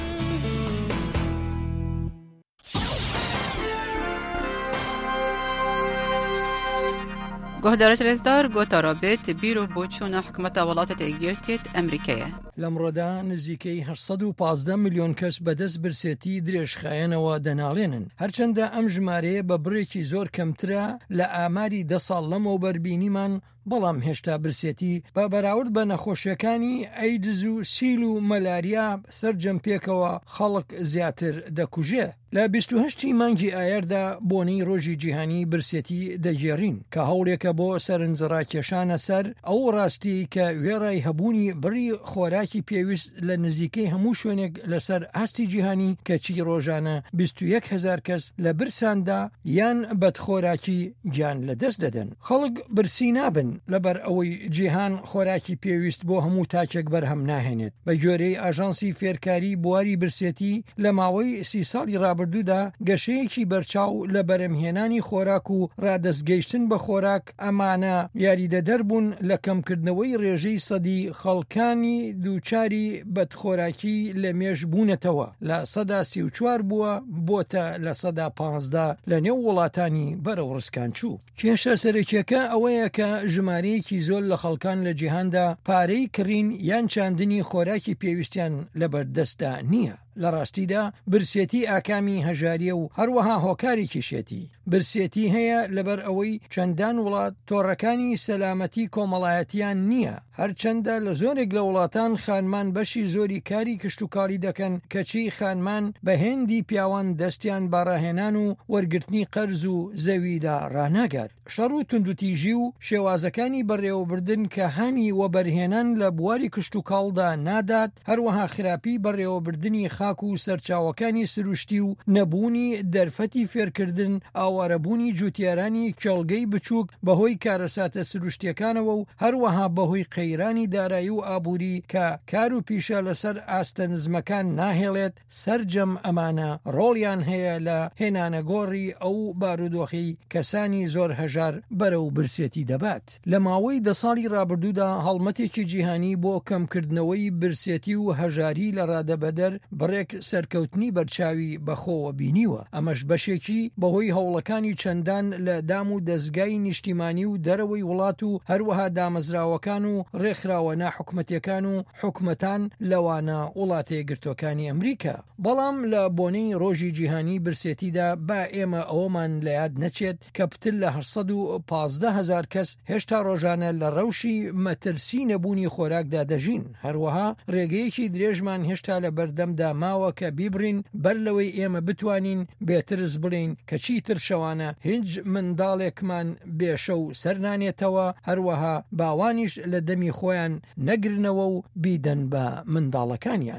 [SPEAKER 15] گهدارت رزدار گوتا رابط بیرو بوچون حکمت ولات تأگیرتیت امریکیه.
[SPEAKER 12] لەمڕۆدا نزیکەی هەشت و پانزدە میلیۆن کەس بەدەست برسێتی درێژخایەنەوە دەناڵێنن. هەرچەندە ئەم ژمارەیە بە بڕێکی زۆر کەمترە لە ئاماری دە ساڵ لەمەوە بەربینیمان، بەڵام هێشتا برسێتی بە بەراورد بە نەخۆشیەکانی ئەیدز و سیل و مەلاریا سەرجەم پێکەوە خەڵک زیاتر دەکوژێ. لە بیست و هەشتی مانگی ئایاردا بۆنەی ڕۆژی جیهانی برسێتی دەگێڕین کە هەوڵێکە بۆ سەرنجڕاکێشانە سەر ئەو ڕاستی کە وێڕای هەبوونی بڕی خۆراکی پێویست لە نزیکەی هەموو شوێنێک لەسەر ئاستی جیهانی کەچی ڕۆژانە بیست و یەک هەزار کەس لە برساندا یان بەدخۆراکی گیان لەدەست دەدەن. خەڵک برسی نابن لەبەر ئەوەی جیهان خۆراکی پێویست بۆ هەموو تاکێک بەرهەم ناهێنێت. بە گوێرەی ئاژانسی فێرکاری بواری برسێتی لە ماوەی سی ساڵی ڕابردوودا گەشەیەکی بەرچاو لە بەرهەمهێنانی خۆراک و ڕادەستگەیشتن بە خۆراک ئەمانە یاریدەدەر بوون لە کەمکردنەوەی ڕێژەی سەدی خەڵکانی دووچاری بەدخۆراکی لە مێژ بوونەتەوە. لە سەدا سی و چوار بووە بۆتە لە سەدا پانزدە لە نێو وڵاتانی بەرەو ڕسکان چوو. کێشە سەرەکیەکە ئەوەیە کە ژمارەیەکی زۆر لە خەڵکان لە جیهاندا پارەی کڕین یان چاندنی خۆراکی پێویستیان لەبەردەستدا نییە. لە ڕاستیدا برسێتی ئاکامی هەژاریە و هەروەها هۆکارێکی شێتی. برسێتی هەیە لەبەر ئەوەی چەندان وڵات تۆڕەکانی سەلامەتی کۆمەڵایەتیان نییە. هەرچەندە لە زۆرێک لە وڵاتان خانمان بەشی زۆری کاری کشتوکاڵی دەکەن کەچی خانمان بە هێندی پیاوان دەستیان بەڕاهێنان و وەرگرتنی قەرز و زەویدا ڕاناگات. شەڕ و توندوتیژی و شێوازەکانی بەڕێوەبردن کە هانی وەبەرهێنان لە بواری کشتوکاڵدا نادات، هەروەها خراپی بەڕێوەبردنی خاک و سەرچاوەکانی سروشتی و نەبوونی دەرفەتی فێرکردن، ئاوارەبوونی جوتیارانی کێڵگەی بچووک بەهۆی کارەساتە سروشتیەکانەوە و هەروەها بەهۆی قەیرانی دارایی و ئابووری کە کار و پیشە لەسەر ئاستە نزمەکان ناهێڵێت، سەرجەم ئەمانە ڕۆڵیان هەیە لە هێنانەگۆڕی ئەو بارودۆخی کەسانی زۆر هەژار بەرەو برسێتی دەبات. لە ماوەی دە ساڵی ڕابردوودا هەڵمەتێکی جیهانی بۆ کەمکردنەوەی برسێتی و هەژاری لە ڕادەبەدەر بڕێک سەرکەوتنی بەرچاوی بەخۆوە بینیوە. ئەمەش بەشێکی بەهۆی هەوڵەکانی چەندان لە دام و دەستگای نیشتیمانی و دەرەوەی وڵات و هەروەها دامەزراوەکان و ڕێکخراوە ناحکومەتیەکان و حکومەتان لەوانە وڵاتە یەکگرتووەکانی ئەمریکا. بەڵام لە بۆنەی ڕۆژی جیهانی برسێتیدا با ئێمە ئەوەمان لە یاد نەچێت کە پتر لە هەشت و پانزدە هەزار کەس هێشتا ڕۆژانە لە ڕەوشی مەترسی نەبوونی خۆراکدا دەژین. هەروەها ڕێگەیەکی درێژمان هێشتا لە بەردەمدا ماوە کە بیبڕین بەر لەوەی ئێمە بتوانین بێترس بڵین کە چیتر شەوانە هیچ منداڵێکمان بێشە و سەرنانێتەوە، هەروەها باوانیش لە دەمی خۆیان نەگرنەوە و بیدەن بە منداڵەکانیان.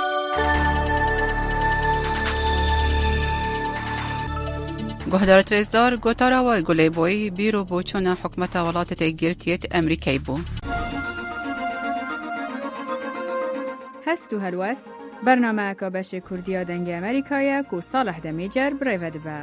[SPEAKER 15] گهدارت رزدار گوتارا و گلی بوی بیرو بوچون حکمت ولات تأگیرتیت امریکی بو.
[SPEAKER 5] هەست و هەلوەست بەرنامەیەکە بەشی کوردیە دەنگی ئەمریکایە و ساڵح دەمیجەر برێڤە دەبە.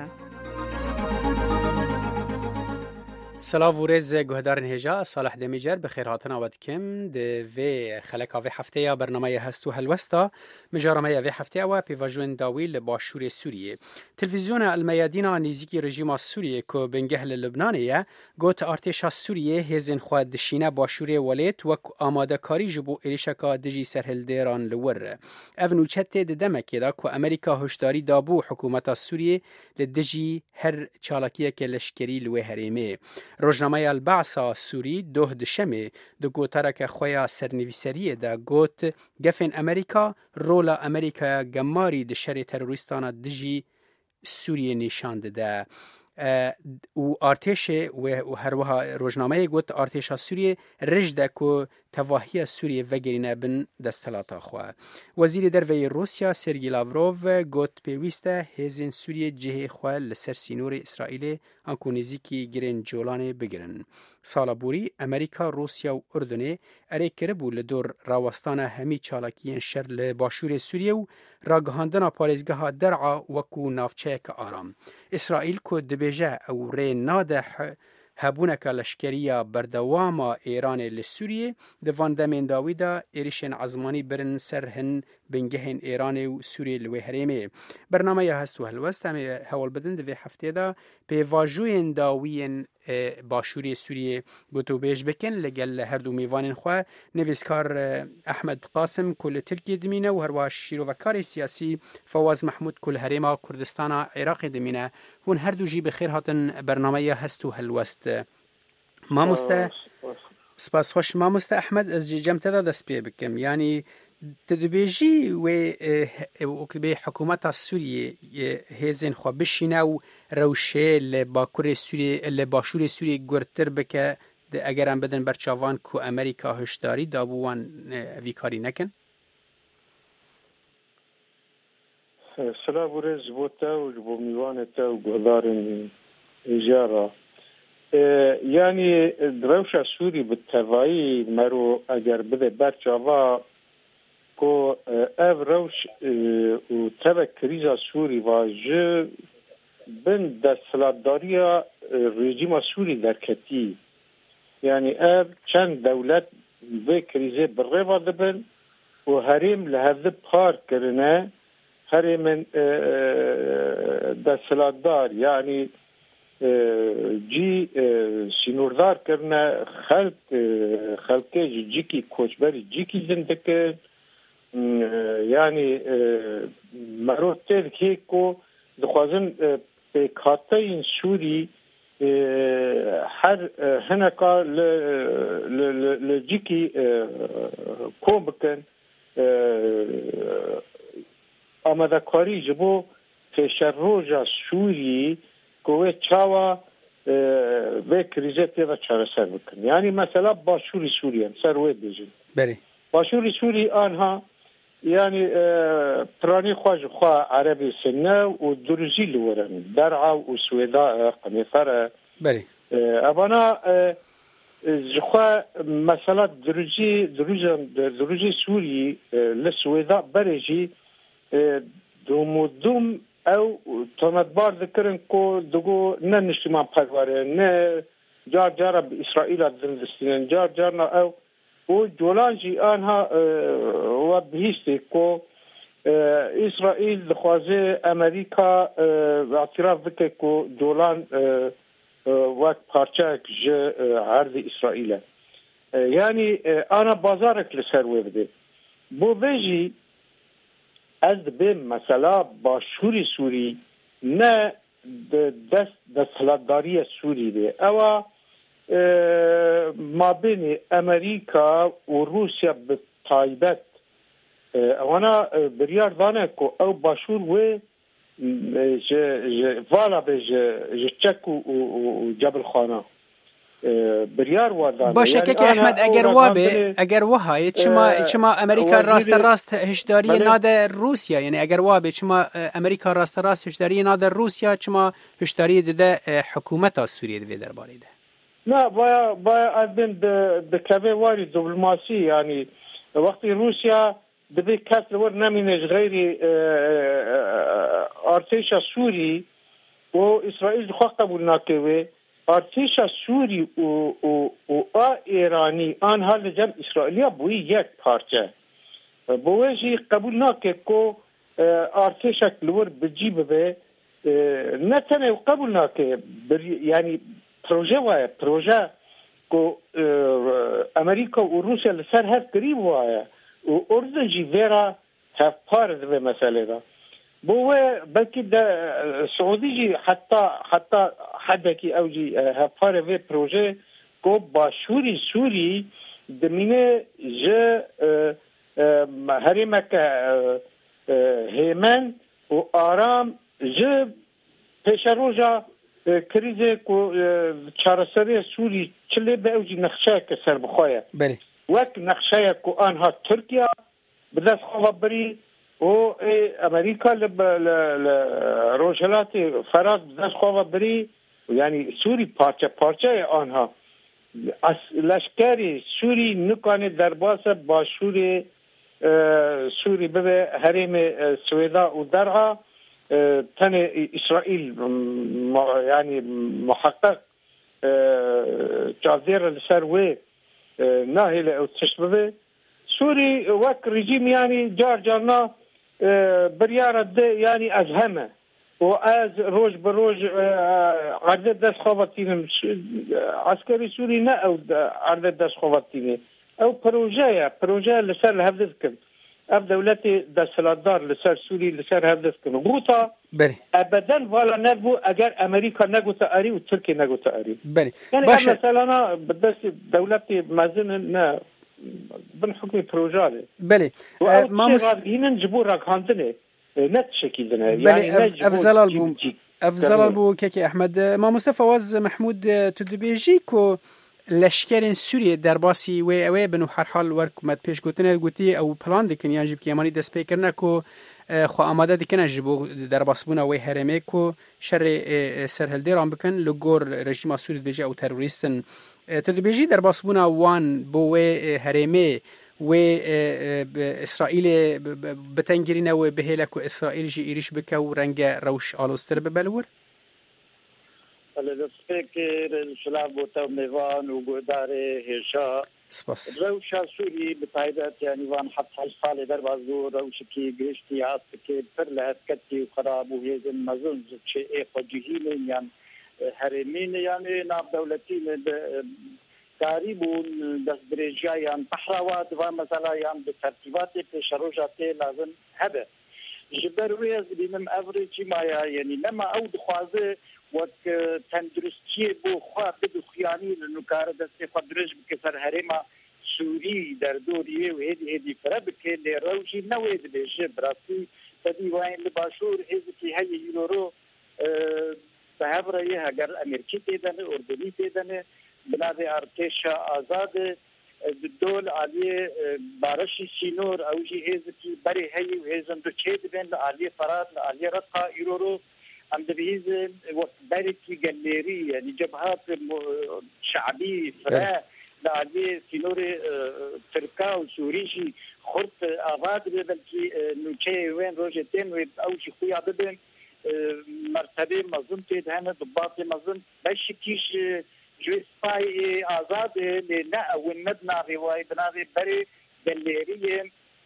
[SPEAKER 6] سلاو و رز گهدارن هجا صالح دمیجر بخیر هاتنا ودکم د و خلقا و هفته برنامه هست و هلوستا مجارمه و هفته و پیواجون داویل باشور سوریه تلویزیون المیادین نزدیکی رژیم سوریه که بنگهل لبنانیه گوت ارتش سوریه هزن خود دشینه باشور ولایت و آماده کاری جبو ایریشکا دجی سرهلدران لور اونو چته دمکه دا که امریکا هشداری دابو حکومت سوریه لدجی هر چالاکیه که لشکری لوه هریمه روزنامه البعث سوری دوه دشمه دو گوترک خویا سرنویسریه دا گوت گفن امریکا رولا امریکا گماری دشر تروریستان دجی سوریه نشان ده و ارتش و هروها روزنامه گوت ارتش سوریه رجده که تواهی سوریه وگرینه بن دستلاتا خواه. وزیر دروی روسیا سرگی لاوروف گوت پیوسته هزین سوریه جهه خواه لسر سینور اسرائیل انکو نزیکی گرین جولانه بگرن. سالا بوری امریکا، روسیا و اردنه اره کربو لدور راوستان همی چالاکیین شر لباشور سوریه و راگهاندنا پارێزگەها دەرعا وەکو ناوچەیەکە ئارام. ئیسرائیل کۆ دەبێژە ئەو ڕێ نادە هەبوونەکە لەشکریە بەردەوامە ئێرانێ لە سووریێ دەڤان دەمێنداویدا ئێریشێن عەزمانی برن سەر هەن بنگەهێن ئێرانێ و سووریێ لەوێ هەرێمێ. بەرنامەیە هەست و هەلوەست ئەمێ هەوڵ بدن دەوێ هەفتێدا پێواژوویên داویên باشووری سووریێ گوتوبێژ بکەن لەگەل لە هەردوو میوانên خوا نویسکار ئەحمەد قاسم کو لە تورکیە دمینە و هەروە شیرۆڤەکاری سیاسی فەواز محمود کو لە هەرێما کوردستانە عێراقی دمینە هون هەردوو ژی بەخێر هاتن بەرنامەیە هەست و هەلوەست. مامۆستا سپاس خۆش مامۆستا ئەحمەد ئەس جێجەمتەدا دەست پێ بکەم یعنی تدبێژی وێ وەکبێ حکوومەتە سووریێ هێزên خوا بشینە و ڕەوشێ لە باکوورێ سووریێ لە باشووری سووریێ گورتتر بکە ئەگەران بدەن بەرچاوان کو ئەمریکا هشداری دابووان ئەڤی کاری نەکەن.
[SPEAKER 14] سلام ورز بۆ تا و بۆ میوانێتە و گوهدارن ئێژارە یعنی ڕەوشە سووری بتەڤایی مەرۆ ئەگەر بدە بەرچاوا کو ev rewş û tevek krîza Sûrî va ji bin desthilatdariya rejîma Sûrî derketî. Yani ev çend dewlet vê krîzê bi rêva dibin û herêm li hev de par kirine herêmên desthilatdar yani cî sînordar kirine xelk xelkê ji cîkî koçberî cîkî zindikin yani مرو ترکیه کو دخوازن پێکهاتەین سووری هەر هەنەکە لە جیکی کۆم بکەن ئامادەکاری ji بۆ پێشەڕۆژە سووری کۆوێ چاوە vê krîzê têve çareser bikin. Yani mesela başûrî Sûriye ser wê bêjin. Başûrî Sûrî anha yani پرانی خواج خوا عربی سنه و دروزی لورن درعا و سویدا قنیفره
[SPEAKER 6] بله
[SPEAKER 14] ابانا خوا مثلا دروزی دروزی دروزی سوری لسویدا برجی دومودوم او تمدبار ذکرن کو دگو نه نشتمان پرواره نه جار جارا اسرائیل دندستین جار جارنا او و جولانجی آنها و بهیستی که اسرائیل دخوازه امریکا اعتراف بکه که جولان وقت پارچه جه عرض اسرائیل یعنی آنا بازارک لسروه بده بو بیجی از بیم مثلا باشوری سوری نه دست دستهلاتداری سوری ده اوا ما بین امریکا و روسیا به تایبت وانا بریار دانه که او باشور و والا به چک و جبل خانه بریار وادانه
[SPEAKER 6] باشه که احمد اگر وابه اگر وهای چما چما امریکا راست راست هشداری ناده روسیا یعنی اگر وابه چما امریکا راست راست هشداری ناده روسیا چما هشداری ده حکومت سوریه ده درباره ده
[SPEAKER 14] نه باید باید از بین دکوه واری دیپلماسی یعنی وقتی روسیا دبی کس لور نمینه غیری ارتش سوری و اسرائیل خواه قبول نکوه ارتش سوری و و آ ایرانی آن حال جمع اسرائیلیا بوی یک پارچه بویجی قبول نکه که ارتشک لور بجیبه به نه تنه قبول نکه یعنی پروژه وایه پروژه که امریکا و روسیا لسر هر قریب وایه و اردن جی ویرا هف پارد به مسئله دا بوه بلکه دا سعودی جی حتی حتی حدکی او جی هف پارد به پروژه که باشوری سوری دمینه جه هریمک هیمن و آرام جه پیش روژا کریزه که چارسری سوری چلی به اوجی نخشه که سر بخواه
[SPEAKER 6] بله
[SPEAKER 14] وەک نەخشەیەک و ئەنها تورکیا بدەست خۆوە بری و ئەمریکا لە ڕۆژهەڵاتی فەرانس بدەست خۆوە بری یعنی سووری پارچە پارچەیە ئەنها لەشکری سووری نکانێت دەرباسە باشووری سووری ببێ هەرێمی سوێدا و دەرعا تەنێ ئیسرائیل یعنی محقق چاودێرە لەسەر وێ ناهێ لە ئەو تشت ببێ سووری وەک ریژیم یعنی جار جارنا بریارە دێ یعنی ئەز هەمە و ئەز ڕۆژ بە ڕۆژ عەردە دەست خۆڤەتینم عەسکەری سووری نە ئەو عەردە دەست خۆڤەتینێ ئەو پرۆژەیە پرۆژەیە لەسەر لە هەفتە بکەن ئەف دەولەتی دەسەڵاتدار لەسەر سووری لەسەر هەفتە بکەن غوتا ئەبەدەن ڤالا نەبوو ئەگەر ئەمریکا نەگوتە ئەری و تورکی نەگوتە ئەری یعنی ئەم مەسەلانە بەدەستی دەولەتی مەزن نە بن حکمی پرۆژاڵێ
[SPEAKER 6] بەێ
[SPEAKER 14] مامۆستاهینن ji bo ragihandinê ne tişekîdine
[SPEAKER 6] ئەفزەڵال بوو ئەفزەڵال بوو کێکی ئەحمەد مامۆستا فەواز محمود تو دەبێژی کۆ لەشکرên Sûriyê derbasî wê ew ê bin û her hal werkumet pêşgotinê gotî ew plan dikin yan ji pêmanî destpêkirine ku xwe amade dikine ji bo derbasbûna wê herêmê ku şerê serhildêran bikin li gor rejîma Sûrî dibêje ew terorîstin. Tu dibêjî derbasbûna wan bo wê herêmê wê İsraîlê bitengirîne wê bihêle ku İsraîl jî êriş bike û renge rewş alostir bibe li wir?
[SPEAKER 16] لدەستپێکر سلااو بۆ تەو میێوان و گۆدارێ هێشا ڕەوشا سووری بتایبەت یانیوان حەت هەشت ساڵێ دەرباز بوو ڕەوشکی گشتی هاتکرد پڕ لە هەتکەتی و خراب و هێزن مەزن چێ ئێخۆجیهینن یان هەرێمین یانێ ناودەولەتی کاری بوون دەست درێژیا یان بەحراوا دوان مەسەلا یان بە تەرتیباتێ پێشەڕۆژا تێ لازم هەبێ ji ber wê ez dibînim evrêjî maya yenî nema ew dixwaze wek tenduristiyê bo xwe bidû xiyanî li nûkare destê xwe dirêj bike ser herêma Sûrî derdoriyê û hêdî hêdî fire bike lê rew jî ne wê dibêje bi rastî pedî wayên li başûr hêzikî heye îroro bi hevrayê heger Amerîkî têdene Ordunî têdene binavê artêşa azadê dol aliyê barişî sînor ew jî hêzikî berê heyî û hêzin du çê dibên li aliyê Ferhat li aliyê Reqa îroro em dibihîzin wek berekî gelêrî yanî cebhat şeعبî fire li aliyê sînorê Tirka û Sûrî jî xurt ava dibe belkî nûçeyê wên rojê tên wê ew jî xuya bibin mertebê mezin tê dihene dibatê mezin beşikî ji ji spayê azad lê ne ewin me binavê wayê binavê berê gelêriyê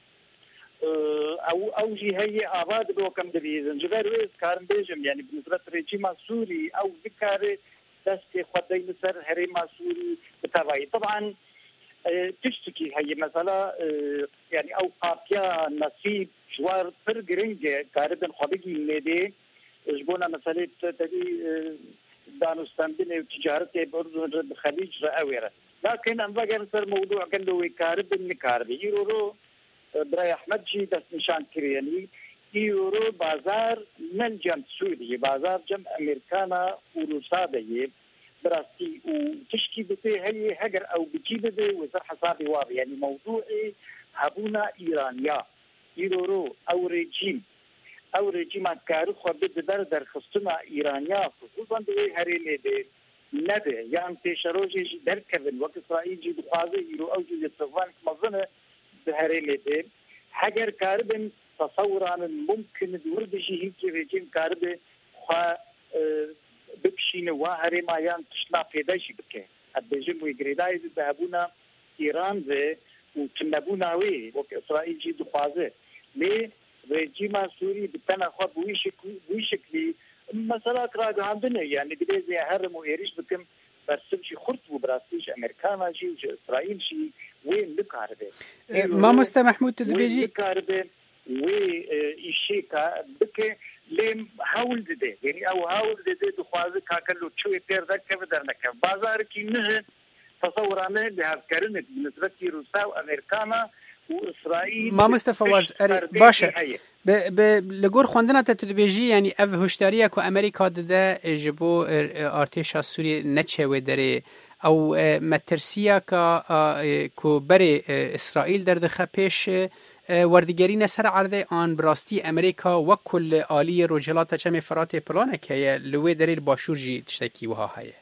[SPEAKER 16] ew ew jî heyê ava dibe wekem dibîzin ji ber wê karim bêjim yanî bi nisbet rejîma Sûrî ew dikare destê xwe dey li ser herêma Sûrî bi tevahî taban tiştekî heye mesela yani ew partiya Nasîb ji war pir giring e karibin xwe bigînê dê ji bo meselê tevî دانوستاندنê û ticaretê bi xelîc re ew êre lakin em vegerin ser mewdû gelo wê karibin nikaribe îroro برای احمد جی دست نشان کردی یعنی ایرو بازار من جم سوریه بازار جم امریکانا و روسا دیه براستی و تشکی بده هی هگر او بجی بده و زر حسابی واضح یعنی موضوع هبونا ایرانیا ایرو او رژیم او رژیم کاری خو بده در در خصوصا ایرانیا خصوصا به هرینه ده نده یعنی پیشروجی در کردن وقت اسرائیل جی بخوازه ایرو او جی استفان مزنه بهرێمێ دێ هەگەر کاربن تەسەورانن ممکن دووردژی هیچ رێجیم کاربێ خوا بپشینە وا هەرێمایان تشنا پێدایشی بکە ئەبێژم وی گرێدای بەهبوونا ئیران vê û tunebûna wê wek İsraîl jî dixwaze lê rejîma Sûrî bi tena xwe bi wî şeklî mesela ragihandinê yani dilêzê herim û êriş bikim bersiv jî xurt bû bi rastî ji Amerîkana jî ji İsraîl jî wê nikaribe
[SPEAKER 6] mamoste Mehmûd tu dibêjî
[SPEAKER 16] nikaribe wê îşê bike lê hewl dide yani ew hewl dide dixwaze kakelo çûyê têr derkeve dernekeve bazarekî nihe تصورانه لهفكرنك بالنسبة لروسيا وأمريكانا وإسرائيل
[SPEAKER 6] مامۆستا فەواز باشە لەگۆر خوێندنە تەتبێژی ینی ئەڤ هشداریە و ئەمریکا دەدە ji bo artêşa Sûriyê neçe wê derê او مترسیه که کو بر اسرائیل در دخه پیش وردگری نسر عرض آن براستی امریکا و کل آلی رجلات چم فرات پلانه که لوی دلیل باشور جی تشتکی وها هایه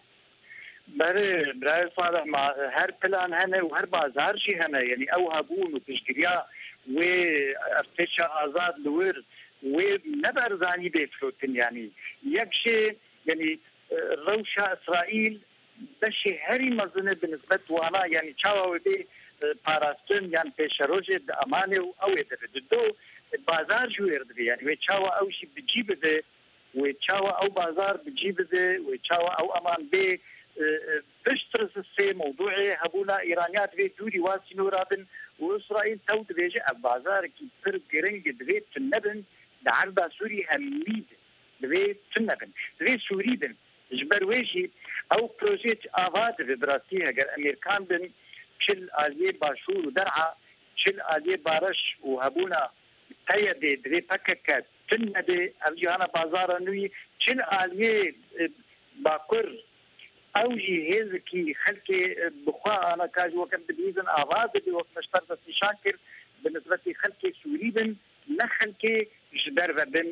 [SPEAKER 16] بله برای صالح ما هر پلان هنه و هر بازار شي هنه يعني او هبون و تشكريا و ارتشا آزاد لور و نبرزاني بفلوتن يعني يكشي يعني روشا اسرائيل بشي هري مزنه بالنسبه وانا يعني تشاو بي باراستن يعني بشروجه امانه او يدردو بازار شو يرد يعني وتشاو او شي بتجيب ده وتشاو او بازار بتجيب ده وتشاو او امان بي بشترس السي موضوعي هبولا ايرانيات في دوري واسي نورابن واسرائيل تو دبيجي بازار كي بر جرينج دبي تنبن دعربا سوري هميد دبي تنبن دبي سوري بن جبر ويجي او بروجيت افاد في براسيها قال امريكان بن كل آلية باشور ودرعا كل آلية بارش وهبونا تايا دي دبي بككات تنبي الجهانا بازار نوي كل آلية باكر اوجي هيزكي خلكي بخوا انا كاج وكم بديزن اغاز اللي وقت اشترط شاكر بالنسبه لي خلكي سوريبن لا خلكي جبر بن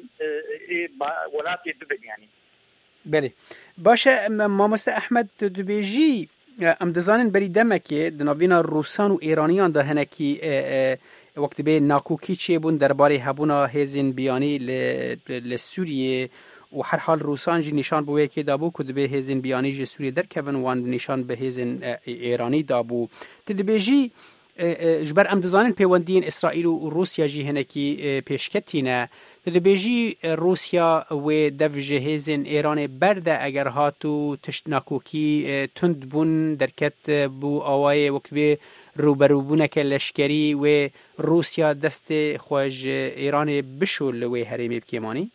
[SPEAKER 16] ولاتي دبن يعني
[SPEAKER 6] بله باشه مامست احمد دبيجي ام دزانن بری دمکه دناوینا روسان و ایرانیان ده هنکی وقت به ناکوکی چه بون درباره هبونا هزین بیانی لسوریه و هر حال روسان جی نشان بوده که دابو کد به هزین بیانی جی سوریه در کون وان نشان به هزین ایرانی دابو تدبی جی جبر ام دزانن پیوندین اسرائیل و روسیا جی هنکی پیشکتینه تدبی جی روسیا و دو هزین ایران برده اگر هاتو تشناکوکی تند بون درکت بو آوای وقت به روبرو بونه که لشکری و روسیا دست خواج ایران بشول و هریمی بکیمانی؟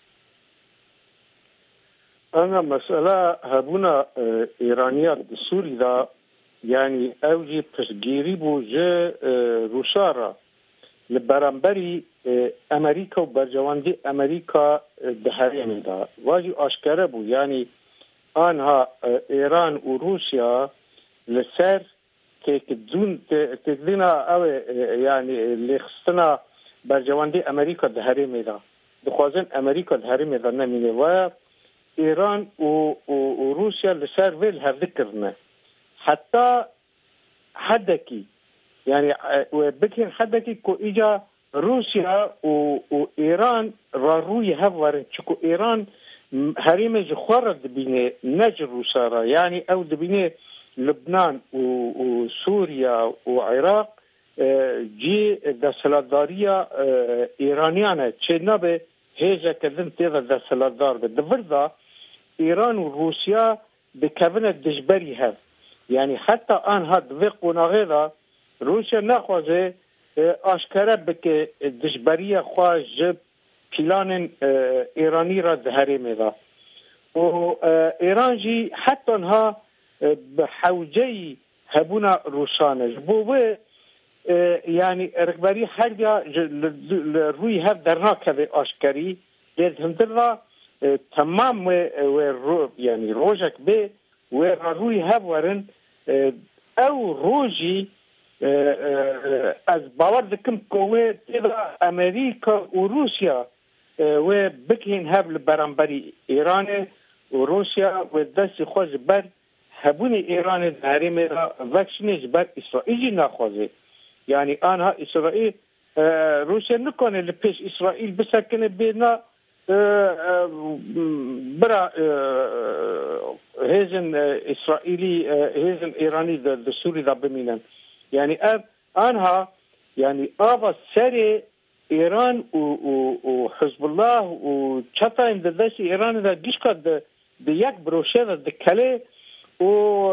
[SPEAKER 14] أنا مسألة هبونا إيرانيات سوريا يعني أوجي تشجيري بوجه روسارا لبرانبري أمريكا وبرجواندي أمريكا دهرين دا واجي أشكره بو يعني أنها إيران وروسيا لسر تكدون تكدينا أو يعني اللي خصنا برجواندي أمريكا دهرين دا دخوازن أمريكا دهرين دا نمينه و إيران وروسيا لسار ويل هذكرنا حتى حدكي يعني بكين حدكي كو إجا روسيا وإيران راروي هفورن شكو إيران هريمة جخورة دبيني نجر روسارا يعني أو دبيني لبنان وسوريا وعراق جي دا سلادارية إيرانيانة تشينابي هيجا كذن تيضا دا سلادار بدفرضا إيران وروسيا بكابنة دجبري هذا يعني حتى آن هاد ويقونا غيظا روسيا ناخوزي أشكرا بك دجبرية خواج بلان إيراني را دهري ذا وإيران جي حتى انها بحوجي هبونا روسانا جبوه يعني ركباري حاجة روي هذا درناك هذا أشكري لذ همدلله تمام و يعني روجك به وروي هفورن او روجي از باور دكم كوه تبا امريكا وروسيا وبكين هاب لبرانبري ايران وروسيا ودس خوز بر هبوني ايران داري ميرا فاكسينيز بر اسرائيل ناخوزي يعني انا اسرائيل روسيا نكون لبيش اسرائيل بسكن بينا برا هزن إسرائيلي هزن إيراني ذا سوري ذا بمينان يعني أنها يعني أبا سري إيران وحزب الله وشتا إن ذا إيران ذا جيشكا ذا يك بروشة ذا كله و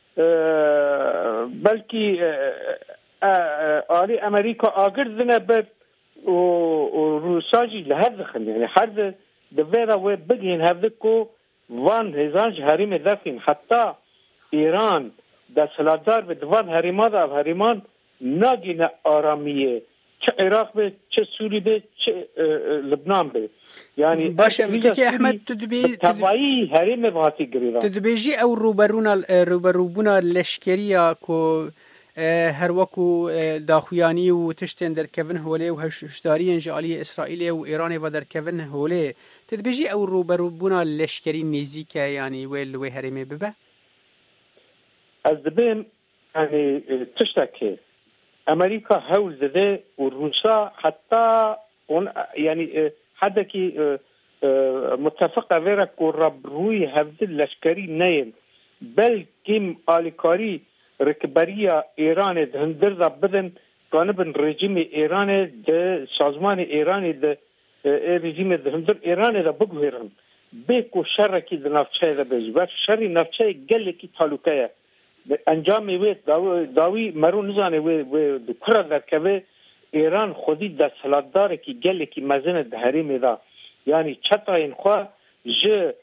[SPEAKER 14] بلكي آلي أمريكا آخر ذنا بد وروساجي لهذخن يعني حد دفيرا وبقين هذكو وان هزانج هريم ذاكين حتى إيران دا سلادار بدوان هريمان دا هريمان ناقين آرامية چه عراق به چه سوری به چه لبنان به يعني
[SPEAKER 6] باشه که احمد تدبی
[SPEAKER 14] تبعی هرم باتی گریرا
[SPEAKER 6] تدبیجی او روبرونا روبروبونا لشکریا کو هر وکو داخویانی و تشتن در کون هوله و هشداری انجالی اسرائیل و ایران و در کون هوله تدبیجی او روبروبونا لشکری نزیک یعنی ویل و هرمه ببه
[SPEAKER 14] از دبیم يعني تشتكي امريكا هول ذا والروسا حتى يعني حدكي متفقه غيرك ورب روي هفد الاشكري نايم بل كم اليكاري ركبريه ايران هندر بدن كانبن رجيم ايران د سازمان ايران د رجيم هندر ايران د بغويرن بيكو شركي د نفچه د بز شر نفچه گلكي تعلقه انجام وی داوی داوی مرو نزانه وی وی دکره درکوه ایران خودی د سلطدار کی گله کی مزنه د حریم دا یعنی چتا این خو ج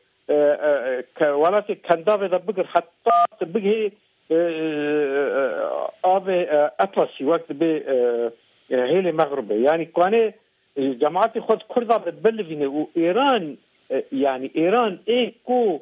[SPEAKER 14] ولات کنداوه د بغیر حتی بغه آب اطلسی وقت به هیل مغربه یعنی کنه جماعت خود کردا بتبلفینه و ایران یعنی ایران ای کو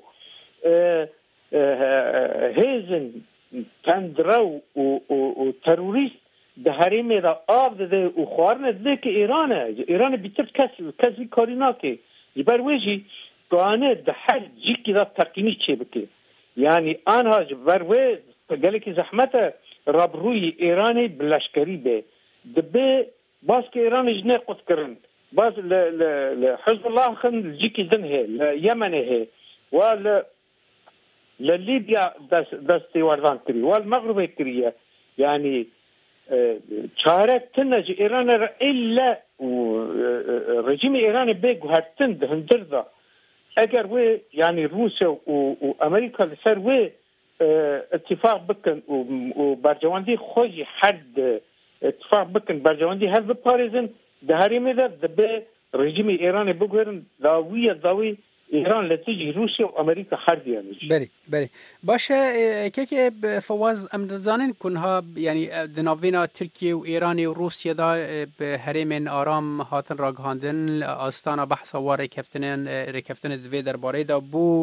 [SPEAKER 14] هیزن تندرو و تروریست ده هرمه را آب ده و خوارنه ده که ایرانه ایران بیتر کسی کسی کاری ناکه جبر ویجی کانه ده هر جیکی دا تقیمی چه بکه یعنی آنها جبر ویج گلی که زحمت رب روی ایرانی بلشکری به ده به باز که ایران جنه قد کرن باز لحزب الله خن جیکی دنه لیمنه و ل لليبيا دست دستي وردان كري والمغرب كريه يعني شارك تنج ايران الا رجيم ايران بيج هرتند هندردا اگر و يعني روسيا وامريكا صار و اتفاق بكن وبرجواندي خوجي حد اتفاق بكن برجواندي هذا باريزن دهريمه ده رجيم ايران بيجرن داويه داوي ایران لتیجی روسیه و امریکا هر دیانش
[SPEAKER 6] بله بله باشه که که فواز امرزانن کنها یعنی دناوینا ترکیه و ایران و روسیه دا به حرم آرام هاتن راگهاندن آستانا بحث و رکفتن رکفتن دوی درباره دا بو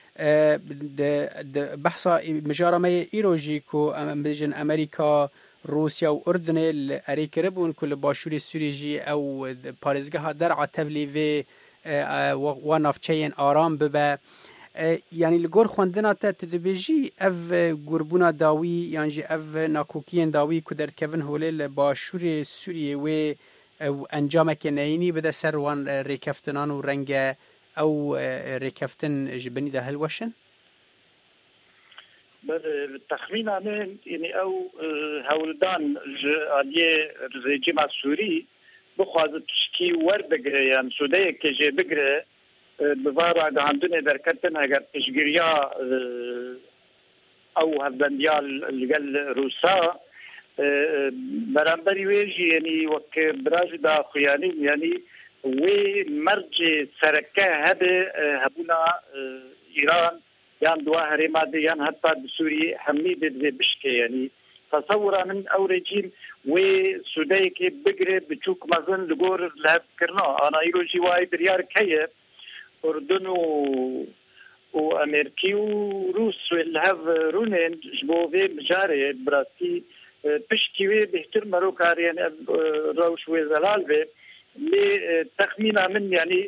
[SPEAKER 6] بحث مجارمه ایروژی کو بجن امریکا روسیا و اردن اریکره بون کل باشوری سوریجی او پارزگاه درع تبلیغ و نافچین آرام ببه یعنی لگور خوندنا تا تدبیجی اف گربونا داوی یعنی اف ناکوکین داوی کدرت کفن هولیل با شوری سوریه و انجام که نینی بده سر وان ریکفتنان و رنگ او ریکفتن جبنی ده هلوشن
[SPEAKER 16] بالتخمين عن يعني او هولدان عليه رجيم السوري بخواهد تشکی وردگره یعنی سوده که جه بگره بوارا گاندونه درکتن اگر اشگریا او هفدندیال لگل روسا برانبری ویجی یعنی وک براج دا خیانی یعنی وی مرج سرکه هبه هبونا ایران یان دوا هریما دی یان حتی بسوری حمید دی بشکه یعنی تصور من او رجيم وسوداي كي بقري بتشوك مازن لغور لهب كرنا انا ايروجي واي بريار كيه اردن و وامريكي وروس والهاف رونين جبوفي مجاري براسي بشكي بهتر مروكار يعني روش وزلال به لتخمينا من يعني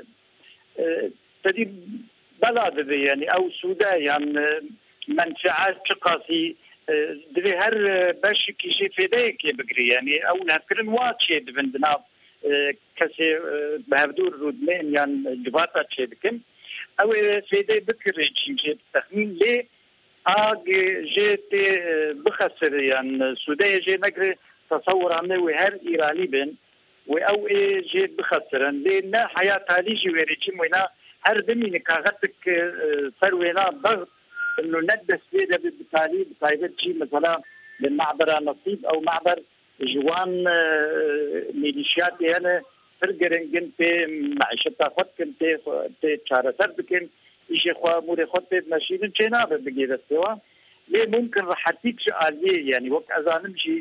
[SPEAKER 16] تدي بلاد يعني او سوداء يعني منفعات شقاسي دوی هر باشی کیشی فیده که بگری یعنی او نفکرن واچه دبن بناب کسی به هفدور رودمین یعنی جواتا چه بکن او فیده بکری چینچه تخمین لی آگ جیت بخسر یعنی سوده جی نگره تصور عمله و هر ایرانی بین و او جیت بخسرن لی نه حیات حالی جی ویری چیم وینا هر دمینی کاغتک سر وینا ضغط انه ندس فيها بالتالي بطايبه شيء مثلا للمعبر نصيب او معبر جوان ميليشيات هنا فرقرن كنت معيشتها خد كنت تشارة سرد كنت إشي خوا موري خد ماشين شينا بقيت السوا ليه ممكن راح تيجي عليه يعني وقت أذا نمشي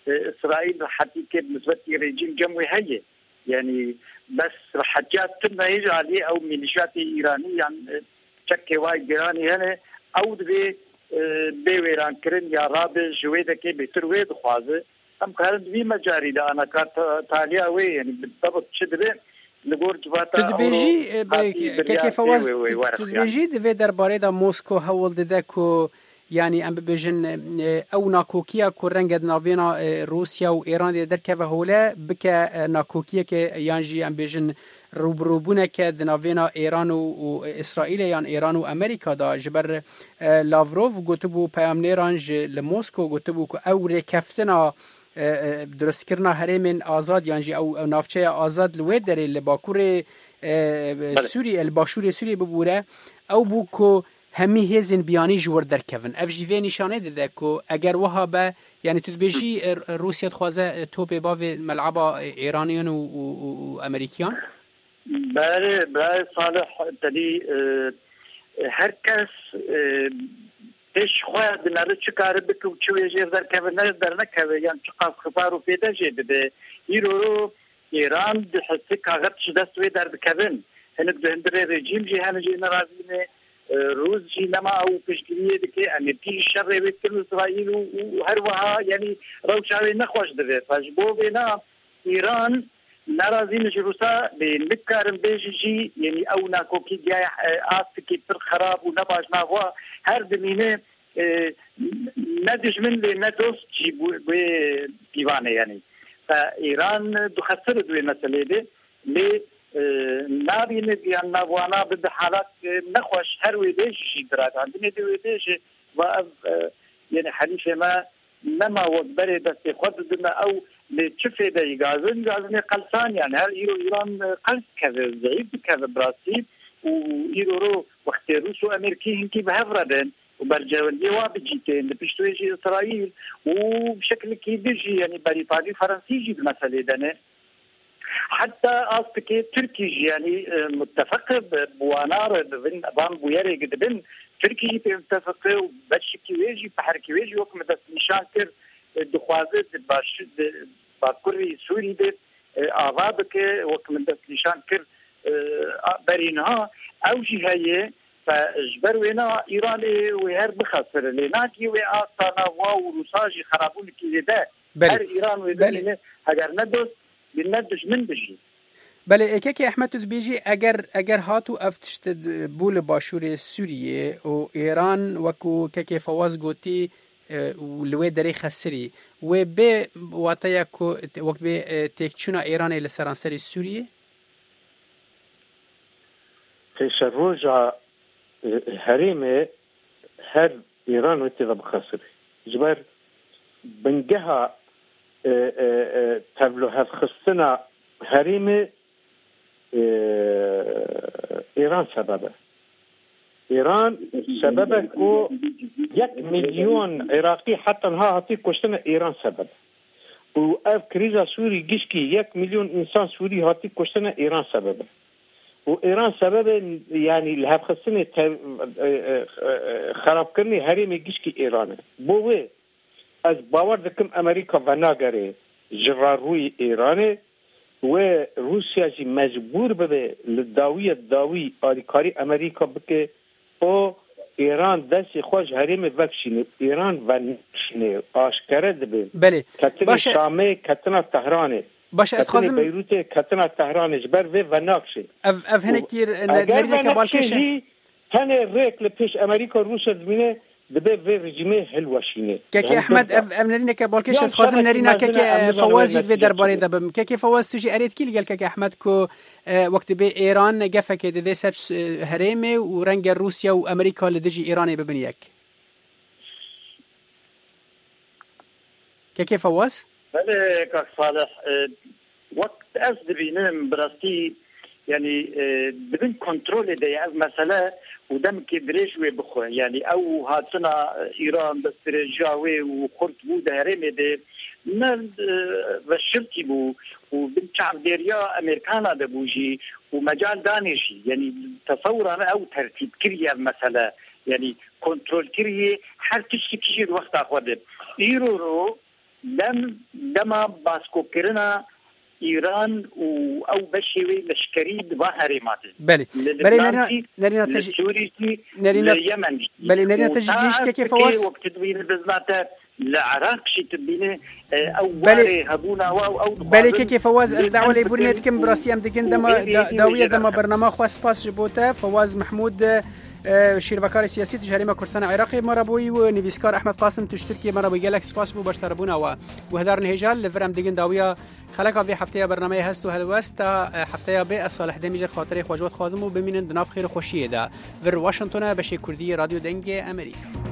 [SPEAKER 16] اسرائيل حتى كيف بالنسبه لرجيم جموي هي يعني بس حاجات تم يجي عليه او ميليشيات ايرانيه يعني تشكي واي ايراني هنا او دبي بيويران كرن يا راب جويده كي بتروي دخوازه ام كان دبي مجاري ده انا كانت تاليا وي يعني بالضبط شدبه نقول جواتا
[SPEAKER 6] تدبيجي كيف فواز تدبيجي دفي درباره دا موسكو هول ددكو يعني ام ببجن او ناكوكيا كورنجد نافينا روسيا وايران دركه هولا بك ناكوكيا كي يانجي ام بجن روبروبونه كد نافينا ايران واسرائيل يعني ايران وامريكا دا جبر لافروف گوتبو پیامنرانج لموسکو گوتبو او رکفتنا درست کرنا هرمن آزاد یعنی او نافچه آزاد لوی داره لباکور سوری الباشور سوری ببوره او بو کو همی هزن بیانی جور در کفن اف جیوه نشانه ده که اگر وها به یعنی تدبیجی روسیه خوازه توپ باو ملعبا ایرانیان و, و, و امریکیان؟
[SPEAKER 16] بله بله صالح تلی هر کس پیش خواهد بناره چه کاره بکو چه ویجیر در که نه در نکه یعنی چه قاف خبارو پیدا جیده ده ایرو رو ایران ده حسی کاغت شدست وی در بکوین هنگ ده هندره رژیم جی هنگ جی نرازینه روز جی نما او پشگیریه ده که امریکی شر وید کرن اسرائیل و هر وها یعنی روشاوی نخوش ده فجبو بینا ایران نرازين جروسا بنكارن بيجي يعني او ناكوكي جاي آسكي بر خراب ونباش ناغوا هر دمينه ندج من لي ندوس جيبو بيوانه يعني فايران دخسر دوي مسألة دي لي نابين بيان ناغوانا بد حالات نخوش هر ويديش شدرات عندنا دي ويديش واب يعني حليفة ما نما وقبري بس يخد دنا او لتشوفي ده يجازن يجازن قلصان يعني هل إيرو إيران قلص كذا ضعيف كذا براسي وإيرو رو وقت روس وأمريكي هنكي بهفردن وبرجعون جواب جيتين بيشتوي جي إسرائيل وبشكل كي بيجي يعني بريطاني فرنسي جي المسألة ده حتى أصبحت تركي يعني متفق بوانار بين بام بويري قد بين تركي متفق وبشكي ويجي بحركي ويجي وكم دس نشان كر دخوازه باش باكوري سوري ده آغابك وكم دس نشان كر برينها أو جهاية فجبر وينا إيران وهر بخسر لناكي وآستانا واو روساجي خرابون كي ده هر إيران ويدنه هجر ندوس بندش من بجي
[SPEAKER 6] بله اکه احمد تدبیجی اگر اگر هاتو افتشت بول باشور سوریه و ایران وکو که فواز گوتی ولوی دری خسری و به واتیا کو وقت به تکچونا ایران لسرانسری سوریه
[SPEAKER 14] پیش روزا هریمه هر ایران و تیغ بخسری جبر بنجها تبلو هف خصنا هريمه إيران سببه إيران سببه كو يك مليون عراقي حتى نها هاتي كشتنا إيران سببه وأف كريزا سوري جيشكي يك مليون إنسان سوري هاتي كشتنا إيران سببه وإيران سببه يعني الهف خصنا خراب كرني هريمه جيشكي إيران بوه از باور دکم امریکا و ناگره جراروی ایرانه و روسیا جی مجبور بده لداوی داوی آریکاری امریکا بکه او ایران دستی خوش حریم وکشینه ایران و نشینه آشکره دبه
[SPEAKER 6] بله
[SPEAKER 14] کتن شامه کتن تهرانه
[SPEAKER 6] باشه از خازم
[SPEAKER 14] بیروت کتن تهرانه جبر و و ناکشه
[SPEAKER 6] اف اف هنکیر نریده که بالکشه
[SPEAKER 14] هنه ریک لپیش امریکا روسیا زمینه دبي في رجيمه حلوشينه
[SPEAKER 6] كي احمد امنرينا كبالكش خازم نرينا كي فواز في درباري دبم كي فواز تجي اريد كي قال كي احمد كو وقت بي ايران قفك دي سيرش هريمه ورنج روسيا وامريكا اللي دجي ايران ببنيك كي فواز
[SPEAKER 16] بله صالح وقت اسدبي نم براستي يعني بدون كنترول ده مسألة ودم كدريش وبخو يعني أو هاتنا إيران باستراتيجية وخرط بود هرمي ده نل وشرتي بو وبنشعب ديريا أمريكانا ده بوجي ومجال دانشي يعني تصور أنا أو ترتيب كريه مسألة يعني كنترول كريه هر تشي كشير وقت أخوده إيرو رو دم دما باسكوكرنا ایران و او بشوي لشکری دوا حريمات
[SPEAKER 6] بله بله نرينا نرينا تج
[SPEAKER 16] نرينا اليمن
[SPEAKER 6] بله نرينا تجديش كيف فواز
[SPEAKER 16] وقت تدوين بزنات العراق شي تبينه او باري هبونا او او
[SPEAKER 6] بله كيف فواز از دعوه لبورنيت كم براسيام دكن دما داويه دما برنامج خاص باس جبوته فواز محمود شیروکار سیاسی تجاری کردستان عراقی مرابوی و نویسکار احمد قاسم تشترکی مرابوی گلکس پاس بو باشتربونا و وهدار الهجال لفرم دیگن داویا خلق في هفته برنامه هست و هلوست تا هفته به صالح دمیجر خاطر خواجات خازم و ببینن دناف خیر خوشیه ده ور واشنگتن بشه کردی رادیو دنگ امریکا.